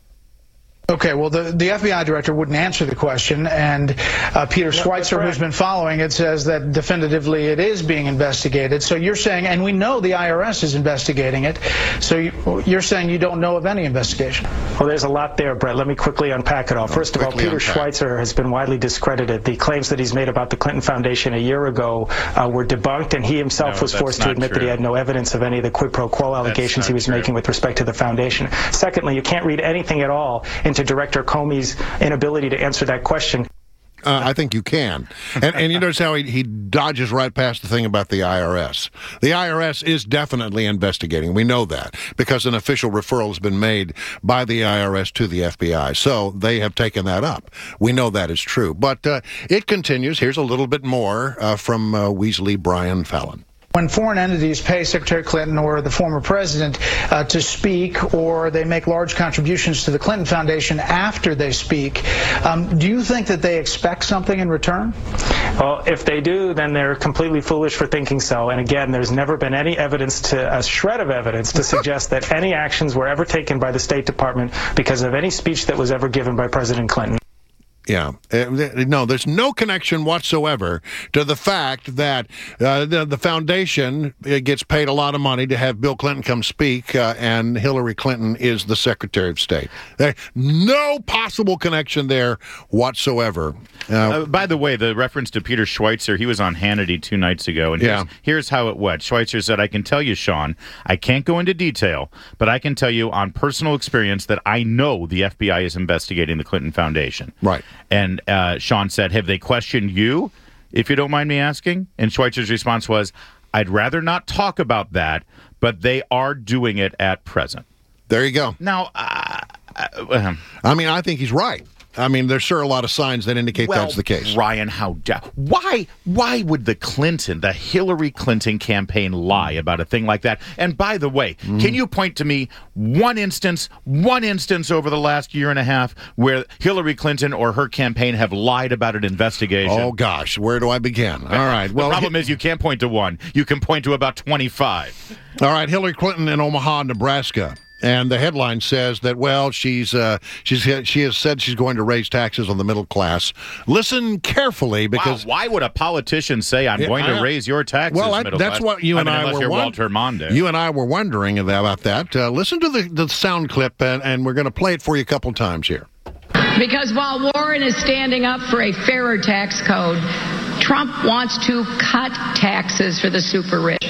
Okay, well, the, the F B I director wouldn't answer the question, and uh, Peter Schweitzer, who's been following it, says that definitively it is being investigated. So you're saying, and we know the I R S is investigating it, so you, you're saying you don't know of any investigation? Well, there's a lot there, Brett. Let me quickly unpack it all. First of all, Peter unpack. Schweitzer has been widely discredited. The claims that he's made about the Clinton Foundation a year ago uh, were debunked, and he himself No, was that's forced to not admit true. that he had no evidence of any of the quid pro quo allegations he was true. making with respect to the foundation. Secondly, you can't read anything at all into Director Comey's inability to answer that question. Uh, I think you can. And, and you notice how he, he dodges right past the thing about the I R S. The I R S is definitely investigating. We know that because an official referral has been made by the I R S to the F B I. So they have taken that up. We know that is true. But uh, it continues. Here's a little bit more uh, from uh, Weasley Brian Fallon. When foreign entities pay Secretary Clinton or the former president uh, to speak, or they make large contributions to the Clinton Foundation after they speak, um, do you think that they expect something in return? Well, if they do, then they're completely foolish for thinking so. And again, there's never been any evidence, to a shred of evidence, to suggest that any actions were ever taken by the State Department because of any speech that was ever given by President Clinton. Yeah. Uh, no, there's no connection whatsoever to the fact that uh, the, the foundation uh, gets paid a lot of money to have Bill Clinton come speak, uh, and Hillary Clinton is the Secretary of State. There, no possible connection there whatsoever. Uh, uh, by the way, the reference to Peter Schweitzer, he was on Hannity two nights ago, and Yeah. here's, here's how it went. Schweitzer said, I can tell you, Sean, I can't go into detail, but I can tell you on personal experience that I know the F B I is investigating the Clinton Foundation. Right. And uh, Sean said, have they questioned you, if you don't mind me asking? And Schweitzer's response was, I'd rather not talk about that, but they are doing it at present. There you go. Now, uh, uh, I mean, I think he's right. I mean, there's sure a lot of signs that indicate well, that's the case. Ryan, how da- why why would the Clinton, the Hillary Clinton campaign lie about a thing like that? And by the way, Mm. can you point to me one instance, one instance over the last year and a half where Hillary Clinton or her campaign have lied about an investigation? Oh, gosh, where do I begin? All right. Well, the problem is you can't point to one. You can point to about twenty-five. All right, Hillary Clinton in Omaha, Nebraska. And the headline says that, well, she's uh, she's she has said she's going to raise taxes on the middle class. Listen carefully, because wow, why would a politician say I'm Yeah, going to I- raise your taxes? well, I, middle that's class? what you I and mean, I unless were you're won- Walter Mondale. You and I were wondering about that. Uh, listen to the, the sound clip, and, and we're going to play it for you a couple times here. Because while Warren is standing up for a fairer tax code, Trump wants to cut taxes for the super rich.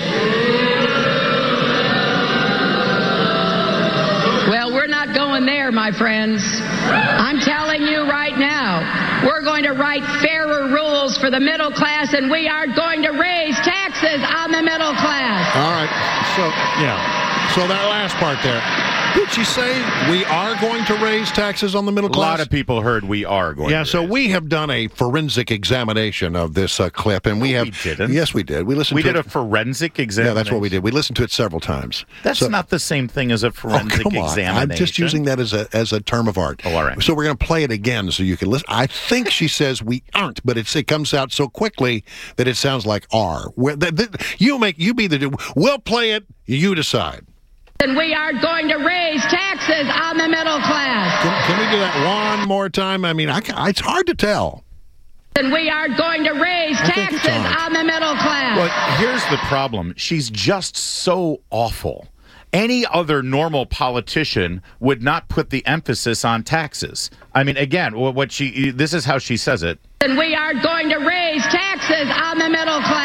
Well, we're not going there, my friends. I'm telling you right now, we're going to write fairer rules for the middle class, and we are going to raise taxes on the middle class. All right. So, yeah. So that last part there. Did she say we are going to raise taxes on the middle A class? lot of people heard we are going Yeah, to so raise. we have done a forensic examination of this uh, clip, and we No, have. we didn't. Yes, we did. We listened. We to did it. a forensic Yeah, examination. that's what we did. We listened to it several times. That's So- not the same thing as a Oh, forensic come on. examination. I'm just using that as a as a term of art. Oh, all right. So we're going to play it again so you can listen. I think she says we aren't, but it's it comes out so quickly that it sounds like are. Where, th- th- you make you be the. We'll play it. You decide. And we are going to raise taxes on the middle class. Can, can we do that one more time? I mean, I, ca- it's hard to tell. And we are going to raise I think it's taxes on. on the middle class. But here's the problem. She's just so awful. Any other normal politician would not put the emphasis on taxes. I mean, again, what she this is how she says it. And we are going to raise taxes on the middle class. But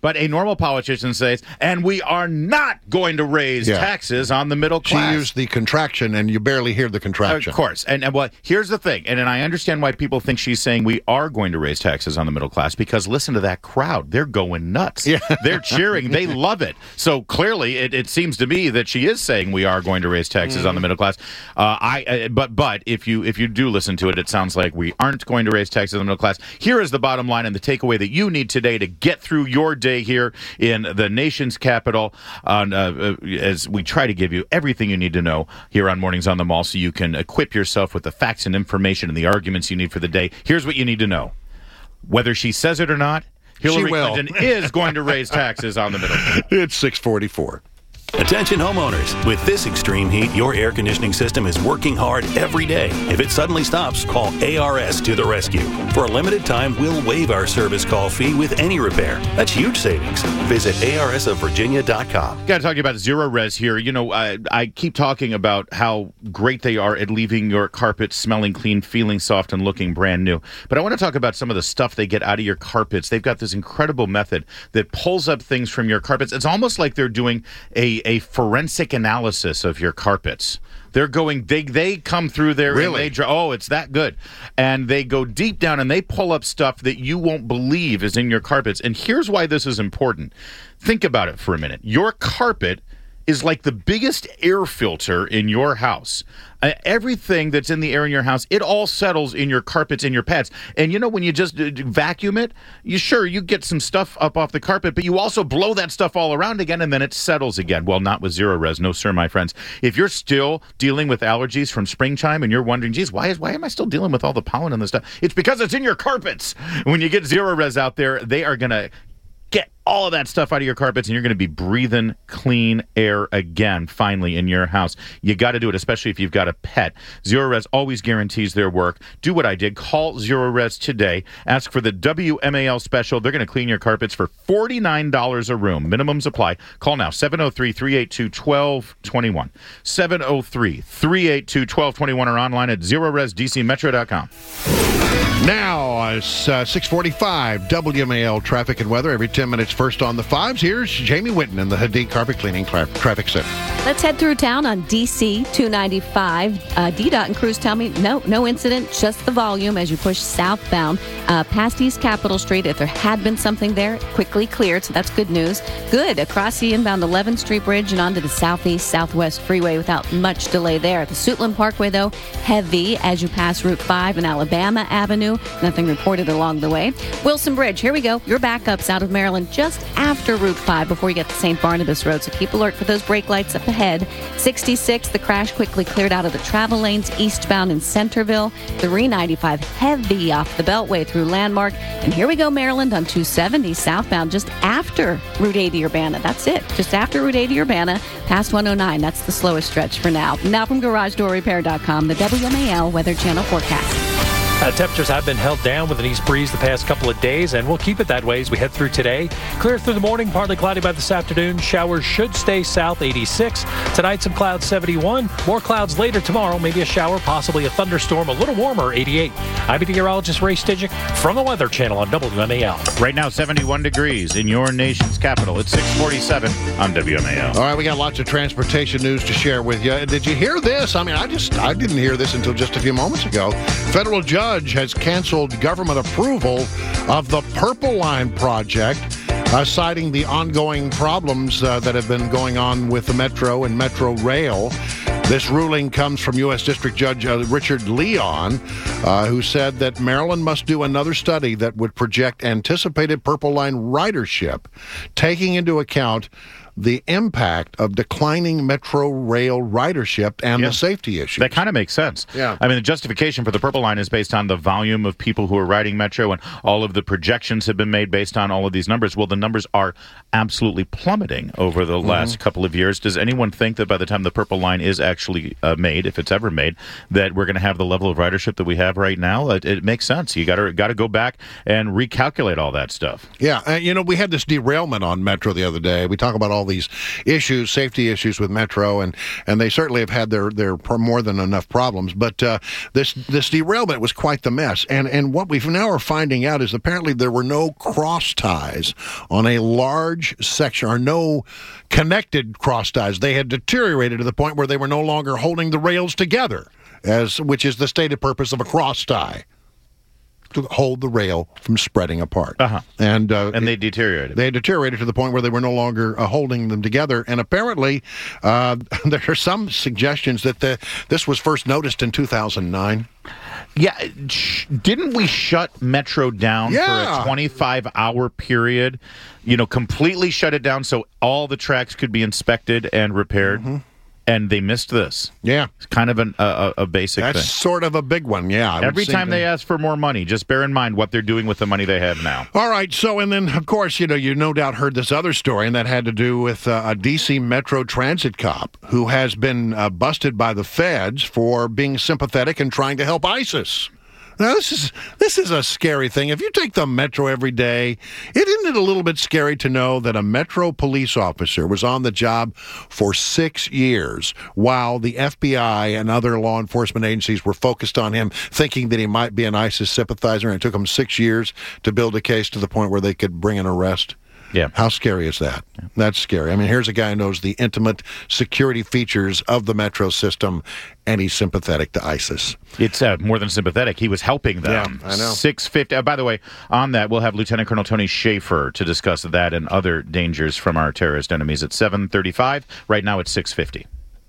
but a normal politician says, and we are not going to raise Yeah. taxes on the middle class. She used the contraction, and you barely hear the contraction. Of course. And, and well, here's the thing, and, and I understand why people think she's saying we are going to raise taxes on the middle class, because listen to that crowd. They're going nuts. Yeah. They're cheering. They love it. So clearly, it, it seems to me that she is saying we are going to raise taxes mm. on the middle class. Uh, I, uh, but but if you if you do listen to it, it sounds like we aren't going to raise taxes on the middle class. Here is the bottom line and the takeaway that you need today to get through your day here in the nation's capital, on, uh, uh, as we try to give you everything you need to know here on Mornings on the Mall, so you can equip yourself with the facts and information and the arguments you need for the day. Here's what you need to know. Whether she says it or not, Hillary Clinton is going to raise taxes on the middle class. It's six forty-four. Attention homeowners. With this extreme heat, your air conditioning system is working hard every day. If it suddenly stops, call A R S to the rescue. For a limited time, we'll waive our service call fee with any repair. That's huge savings. Visit A R S of Virginia dot com. Got to talk about Zero Res here. You know, I, I keep talking about how great they are at leaving your carpets smelling clean, feeling soft, and looking brand new. But I want to talk about some of the stuff they get out of your carpets. They've got this incredible method that pulls up things from your carpets. It's almost like they're doing a a forensic analysis of your carpets. They're going, they they come through there really? and they draw, oh, it's that good. And they go deep down and they pull up stuff that you won't believe is in your carpets. And here's why this is important. Think about it for a minute. Your carpet is like the biggest air filter in your house. Uh, everything that's in the air in your house, it all settles in your carpets and your pads. And you know, when you just uh, vacuum it, you sure, you get some stuff up off the carpet, but you also blow that stuff all around again, and then it settles again. Well, not with Zero Res. No, sir, my friends. If you're still dealing with allergies from springtime and you're wondering, geez, why is why am I still dealing with all the pollen and this stuff? It's because it's in your carpets. When you get Zero Res out there, they are going to get all of that stuff out of your carpets, and you're going to be breathing clean air again, finally, in your house. You got to do it, especially if you've got a pet. Zero Res always guarantees their work. Do what I did. Call Zero Res today. Ask for the W M A L special. They're going to clean your carpets for forty-nine dollars a room. Minimums apply. Call now, seven oh three, three eight two, one two two one. seven oh three, three eight two, one two two one or online at zero res d c metro dot com. Now, it's uh, six forty-five, W M A L traffic and weather. Every ten minutes first on the fives. Here's Jamie Whitten in the Hadid Carpet Cleaning tra- Traffic Center. Let's head through town on D C two ninety-five. Uh, D DOT and crews tell me no, no incident, just the volume as you push southbound uh, past East Capitol Street. If there had been something there, quickly cleared, so that's good news. Good across the inbound eleventh Street Bridge and onto the southeast southwest freeway without much delay there. The Suitland Parkway, though, heavy as you pass Route five and Alabama Avenue. Nothing reported along the way. Wilson Bridge, here we go. Your backups out of Maryland just after Route five before you get to Saint Barnabas Road, so keep alert for those brake lights up ahead. sixty-six, the crash quickly cleared out of the travel lanes eastbound in Centerville. three ninety-five, heavy off the Beltway through Landmark. And here we go, Maryland on two seventy southbound just after Route eighty Urbana. That's it. Just after Route eighty Urbana, past one oh nine. That's the slowest stretch for now. Now from garage door repair dot com, the W M A L Weather Channel forecast. Uh, temperatures have been held down with an east breeze the past couple of days, and we'll keep it that way as we head through today. Clear through the morning, partly cloudy by this afternoon. Showers should stay south, eighty-six. Tonight, some clouds, seventy-one. More clouds later tomorrow, maybe a shower, possibly a thunderstorm, a little warmer, eighty-eight. I'm meteorologist Ray Stidgick from the Weather Channel on W M A L. Right now, seventy-one degrees in your nation's capital. It's six forty-seven on W M A L. All right, we got lots of transportation news to share with you. Did you hear this? I mean, I just I didn't hear this until just a few moments ago. Federal judge has canceled government approval of the Purple Line project, uh, citing the ongoing problems uh, that have been going on with the Metro and Metro Rail. This ruling comes from U S District Judge uh, Richard Leon, uh, who said that Maryland must do another study that would project anticipated Purple Line ridership, taking into account the impact of declining Metro Rail ridership and yeah. the safety issues. That kind of makes sense. Yeah. I mean, the justification for the Purple Line is based on the volume of people who are riding Metro, and all of the projections have been made based on all of these numbers. Well, the numbers are absolutely plummeting over the mm-hmm. last couple of years. Does anyone think that by the time the Purple Line is actually uh, made, if it's ever made, that we're going to have the level of ridership that we have right now? It, it makes sense. You got to got to go back and recalculate all that stuff. Yeah. Uh, you know, we had this derailment on Metro the other day. We talk about all these issues, safety issues with Metro, and, and they certainly have had their, their more than enough problems. But uh, this this derailment was quite the mess. And, and what we now are finding out is apparently there were no cross ties on a large section, or no connected cross ties. They had deteriorated to the point where they were no longer holding the rails together, as which is the stated purpose of a cross tie, to hold the rail from spreading apart. Uh-huh. And uh, and they deteriorated. They deteriorated to the point where they were no longer uh, holding them together. And apparently, uh, there are some suggestions that the, this was first noticed in two thousand nine. Yeah, didn't we shut Metro down yeah. for a twenty-five hour period? You know, completely shut it down so all the tracks could be inspected and repaired. Mm-hmm. And they missed this. Yeah. It's kind of an, uh, a basic That's thing. That's sort of a big one, yeah. I Every time they ask for more money, just bear in mind what they're doing with the money they have now. All right, so, and then, of course, you know, you no doubt heard this other story, and that had to do with uh, a D C Metro Transit cop who has been uh, busted by the feds for being sympathetic and trying to help ISIS. Now, this is this is a scary thing. If you take the Metro every day, isn't it a little bit scary to know that a Metro police officer was on the job for six years while the F B I and other law enforcement agencies were focused on him, thinking that he might be an ISIS sympathizer, and it took them six years to build a case to the point where they could bring an arrest? Yeah. How scary is that? Yeah. That's scary. I mean, here's a guy who knows the intimate security features of the Metro system, and he's sympathetic to ISIS. It's uh, more than sympathetic. He was helping them. Yeah, I know. six fifty. Uh, by the way, on that, we'll have Lieutenant Colonel Tony Schaefer to discuss that and other dangers from our terrorist enemies at seven thirty-five. Right now, it's six fifty.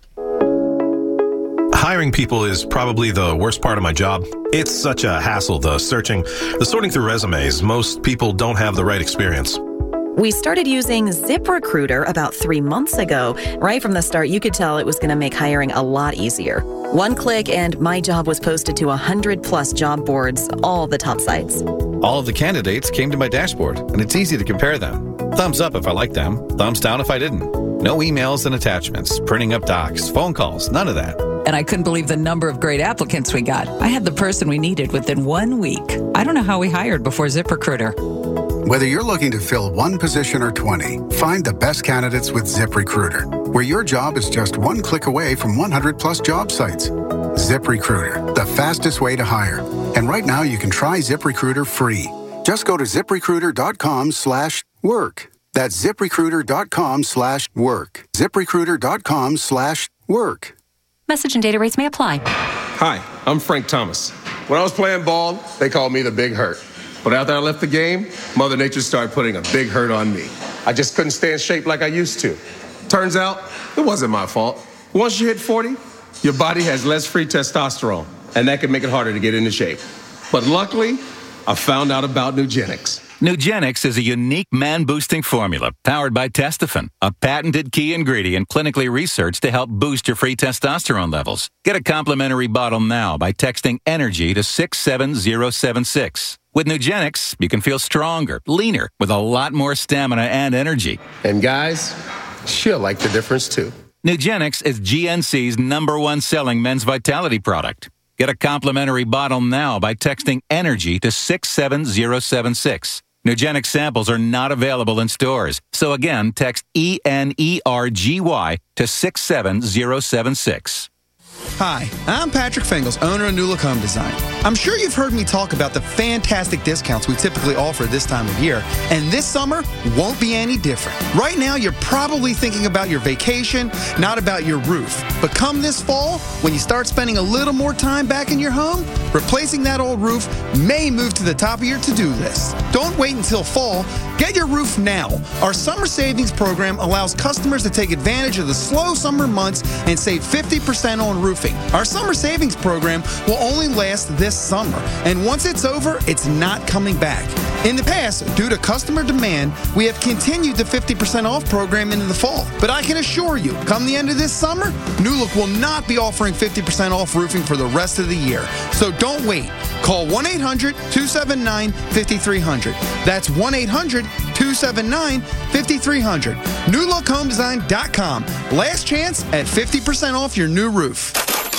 Hiring people is probably the worst part of my job. It's such a hassle, the searching, the sorting through resumes. Most people don't have the right experience. We started using ZipRecruiter about three months ago. Right from the start, you could tell it was going to make hiring a lot easier. One click and my job was posted to one hundred plus job boards, all the top sites. All of the candidates came to my dashboard, and it's easy to compare them. Thumbs up if I liked them, thumbs down if I didn't. No emails and attachments, printing up docs, phone calls, none of that. And I couldn't believe the number of great applicants we got. I had the person we needed within one week. I don't know how we hired before ZipRecruiter. Whether you're looking to fill one position or twenty, find the best candidates with ZipRecruiter, where your job is just one click away from one hundred plus job sites. ZipRecruiter, the fastest way to hire. And right now you can try ZipRecruiter free. Just go to ZipRecruiter.com slash work. That's ZipRecruiter.com slash work. ZipRecruiter.com slash work. Message and data rates may apply. Hi, I'm Frank Thomas. When I was playing ball, they called me the Big Hurt. But after I left the game, Mother Nature started putting a big hurt on me. I just couldn't stay in shape like I used to. Turns out, it wasn't my fault. Once you hit forty, your body has less free testosterone, and that can make it harder to get into shape. But luckily, I found out about Nugenix. Nugenix is a unique man-boosting formula powered by Testofen, a patented key ingredient clinically researched to help boost your free testosterone levels. Get a complimentary bottle now by texting ENERGY to six seven zero seven six. With Nugenix, you can feel stronger, leaner, with a lot more stamina and energy. And guys, she'll like the difference too. Nugenix is G N C's number one selling men's vitality product. Get a complimentary bottle now by texting ENERGY to six seven zero seven six. Nugenix samples are not available in stores. So again, text E N E R G Y to six seven zero seven six. Hi, I'm Patrick Fingles, owner of New Look Home Design. I'm sure you've heard me talk about the fantastic discounts we typically offer this time of year, and this summer won't be any different. Right now, you're probably thinking about your vacation, not about your roof. But come this fall, when you start spending a little more time back in your home, replacing that old roof may move to the top of your to-do list. Don't wait until fall. Get your roof now. Our summer savings program allows customers to take advantage of the slow summer months and save fifty percent on roofing. Our summer savings program will only last this summer, and once it's over, it's not coming back. In the past, due to customer demand, we have continued the fifty percent off program into the fall. But I can assure you, come the end of this summer, New Look will not be offering fifty percent off roofing for the rest of the year. So don't wait. Call one eight hundred two seven nine five three zero zero. That's one eight hundred two seven nine five three zero zero. new look home design dot com. Last chance at fifty percent off your new roof. It's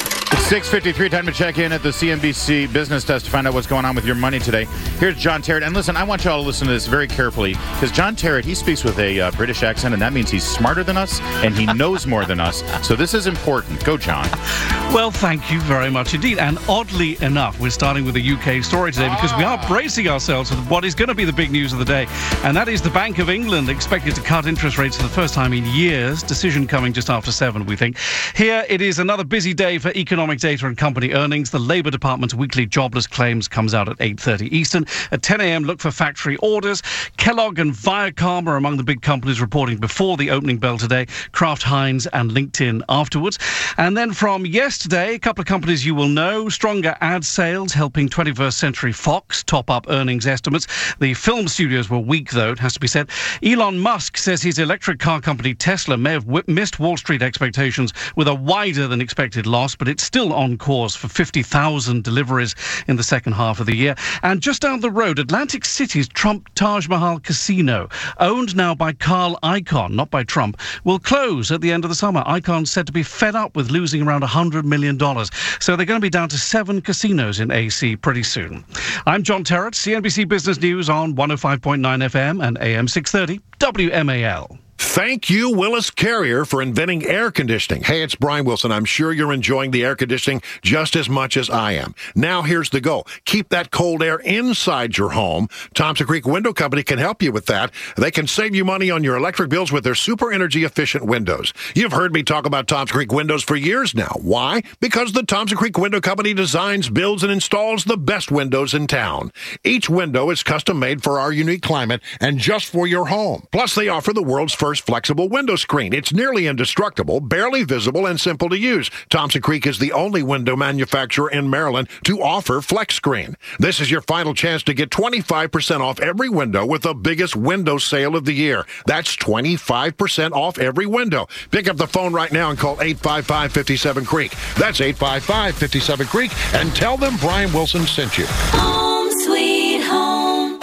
six fifty-three, time to check in at the C N B C Business Desk to find out what's going on with your money today. Here's John Terrett. And listen, I want you all to listen to this very carefully, because John Terrett, he speaks with a uh, British accent, and that means he's smarter than us, and he knows more than us. So this is important. Go, John. Well, thank you very much indeed. And oddly enough, we're starting with a U K story today, because we are bracing ourselves for what is going to be the big news of the day. And that is the Bank of England expected to cut interest rates for the first time in years. Decision coming just after seven, we think. Here it is, another busy day for economic data and company earnings. The Labour Department's weekly jobless claims comes out at eight thirty Eastern. At ten a.m, look for factory orders. Kellogg and Viacom are among the big companies reporting before the opening bell today. Kraft Heinz and LinkedIn afterwards. And then from yesterday, a couple of companies you will know. Stronger ad sales helping twenty-first Century Fox top up earnings estimates. The film studios were weak, though, it has to be said. Elon Musk says his electric car company Tesla may have w- missed Wall Street expectations with a wider than expected loss, but it's still on course for fifty thousand deliveries in the second half of the year. And just down the road, Atlantic City's Trump Taj Mahal Casino, owned now by Carl Icahn, not by Trump, will close at the end of the summer. Icahn's said to be fed up with losing around one hundred million dollars. So they're going to be down to seven casinos in A C pretty soon. I'm John Terrett, C N B C Business News on one oh five point nine F M and A M six thirty W M A L. Thank you, Willis Carrier, for inventing air conditioning. Hey, it's Brian Wilson. I'm sure you're enjoying the air conditioning just as much as I am. Now, here's the goal. Keep that cold air inside your home. Thompson Creek Window Company can help you with that. They can save you money on your electric bills with their super energy efficient windows. You've heard me talk about Thompson Creek Windows for years now. Why? Because the Thompson Creek Window Company designs, builds, and installs the best windows in town. Each window is custom made for our unique climate and just for your home. Plus, they offer the world's first flexible window screen. It's nearly indestructible, barely visible, and simple to use. Thompson Creek is the only window manufacturer in Maryland to offer flex screen. This is your final chance to get twenty-five percent off every window with the biggest window sale of the year. That's twenty-five percent off every window. Pick up the phone right now and call eight five five, five seven Creek. That's eight five five, five seven Creek, and tell them Brian Wilson sent you. Home sweet home,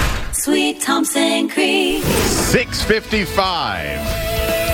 sweet Thompson Creek. six fifty-five.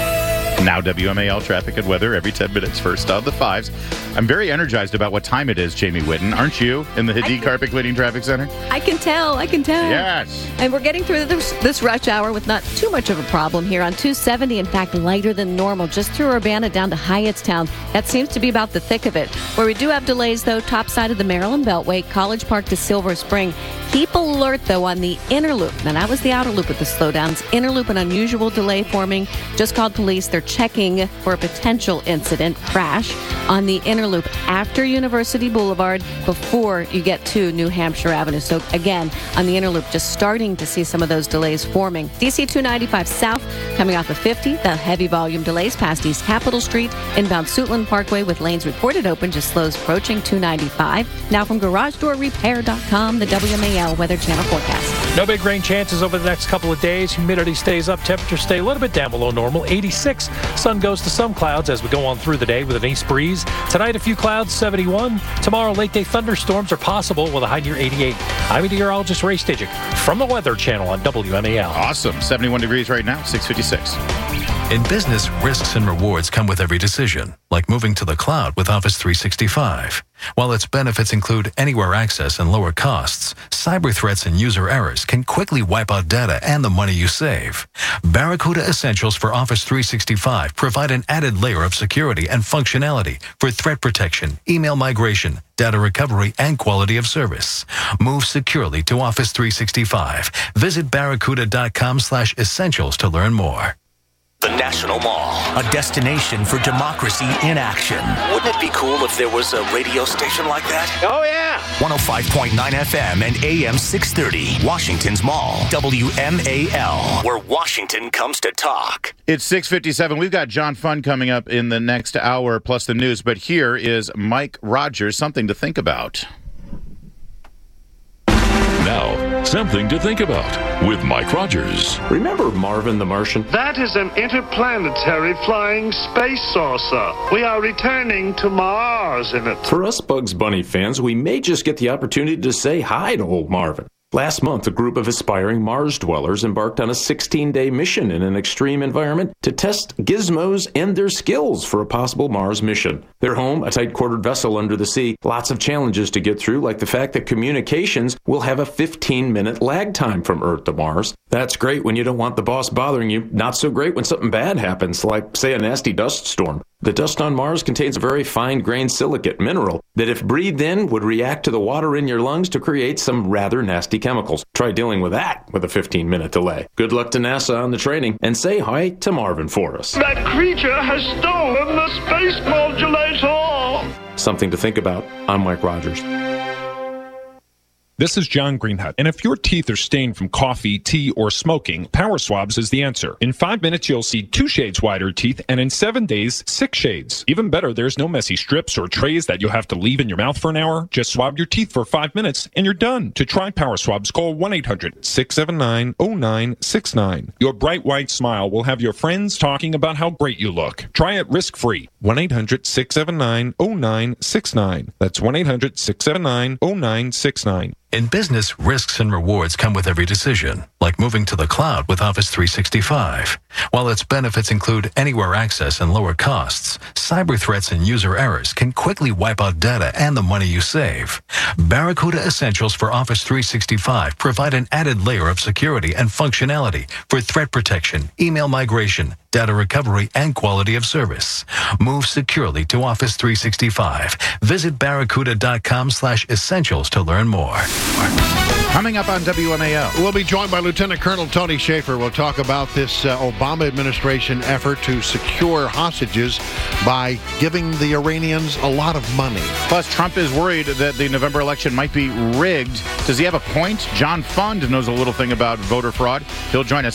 Now W M A L traffic and weather every ten minutes. First on the fives. I'm very energized about what time it is, Jamie Whitten. Aren't you, in the Hadid Carpet Cleaning Traffic Center? I can tell. I can tell. Yes. And we're getting through this, this rush hour with not too much of a problem here on two seventy. In fact, lighter than normal, just through Urbana down to Hyattstown. That seems to be about the thick of it. Where we do have delays, though, top side of the Maryland Beltway, College Park to Silver Spring. Keep alert, though, on the inner loop. Now, that was the outer loop with the slowdowns. Inner loop, an unusual delay forming. Just called police. They're checking for a potential incident, crash, on the inner loop after University Boulevard before you get to New Hampshire Avenue. So, again, on the inner loop, just starting to see some of those delays forming. D C two ninety-five South, coming off of fifty. The heavy volume delays past East Capitol Street. Inbound Suitland Parkway with lanes reported open, just slows approaching two ninety-five. Now from garage door repair dot com, the W M A L Weather Channel forecast. No big rain chances over the next couple of days. Humidity stays up. Temperatures stay a little bit down below normal. eighty-six. Sun goes to some clouds as we go on through the day with an east breeze. Tonight, a few clouds, seventy-one. Tomorrow, late-day thunderstorms are possible with a high near eighty-eight. I'm meteorologist Ray Stidgick from the Weather Channel on W M A L. Awesome. seventy-one degrees right now, six fifty-six. In business, risks and rewards come with every decision, like moving to the cloud with Office three sixty-five. While its benefits include anywhere access and lower costs, cyber threats and user errors can quickly wipe out data and the money you save. Barracuda Essentials for Office three sixty-five provide an added layer of security and functionality for threat protection, email migration, data recovery, and quality of service. Move securely to Office three sixty-five. Visit barracuda.com slash essentials to learn more. The National Mall, a destination for democracy in action. Wouldn't it be cool if there was a radio station like that? Oh, yeah. one oh five point nine F M and A M six thirty, Washington's Mall, W M A L, where Washington comes to talk. It's six fifty-seven. We've got John Fun coming up in the next hour, plus the news. But here is Mike Rogers, something to think about. Now, something to think about with Mike Rogers. Remember Marvin the Martian? That is an interplanetary flying space saucer. We are returning to Mars in it. For us Bugs Bunny fans, we may just get the opportunity to say hi to old Marvin. Last month, a group of aspiring Mars dwellers embarked on a sixteen-day mission in an extreme environment to test gizmos and their skills for a possible Mars mission. Their home, a tight-quartered vessel under the sea, lots of challenges to get through, like the fact that communications will have a fifteen-minute lag time from Earth to Mars. That's great when you don't want the boss bothering you. Not so great when something bad happens, like, say, a nasty dust storm. The dust on Mars contains a very fine-grained silicate mineral that, if breathed in, would react to the water in your lungs to create some rather nasty chemicals. Try dealing with that with a fifteen-minute delay. Good luck to NASA on the training, and say hi to Marvin for us. That creature has stolen the space modulator! Something to think about. I'm Mike Rogers. This is John Greenhut, and if your teeth are stained from coffee, tea, or smoking, Power Swabs is the answer. In five minutes, you'll see two shades wider teeth, and in seven days, six shades. Even better, there's no messy strips or trays that you'll have to leave in your mouth for an hour. Just swab your teeth for five minutes, and you're done. To try Power Swabs, call one eight hundred, six seven nine, zero nine six nine. Your bright white smile will have your friends talking about how great you look. Try it risk-free. one eight hundred, six seven nine, zero nine six nine. That's one eight hundred, six seven nine, zero nine six nine. In business, risks and rewards come with every decision, like moving to the cloud with Office three sixty-five. While its benefits include anywhere access and lower costs, cyber threats and user errors can quickly wipe out data and the money you save. Barracuda Essentials for Office three sixty-five provide an added layer of security and functionality for threat protection, email migration, data recovery, and quality of service. Move securely to Office three sixty-five. Visit barracuda.com slash essentials to learn more. Coming up on W M A L. We'll be joined by Lieutenant Colonel Tony Shaffer. We'll talk about this uh, Obama administration effort to secure hostages by giving the Iranians a lot of money. Plus, Trump is worried that the November election might be rigged. Does he have a point? John Fund knows a little thing about voter fraud. He'll join us.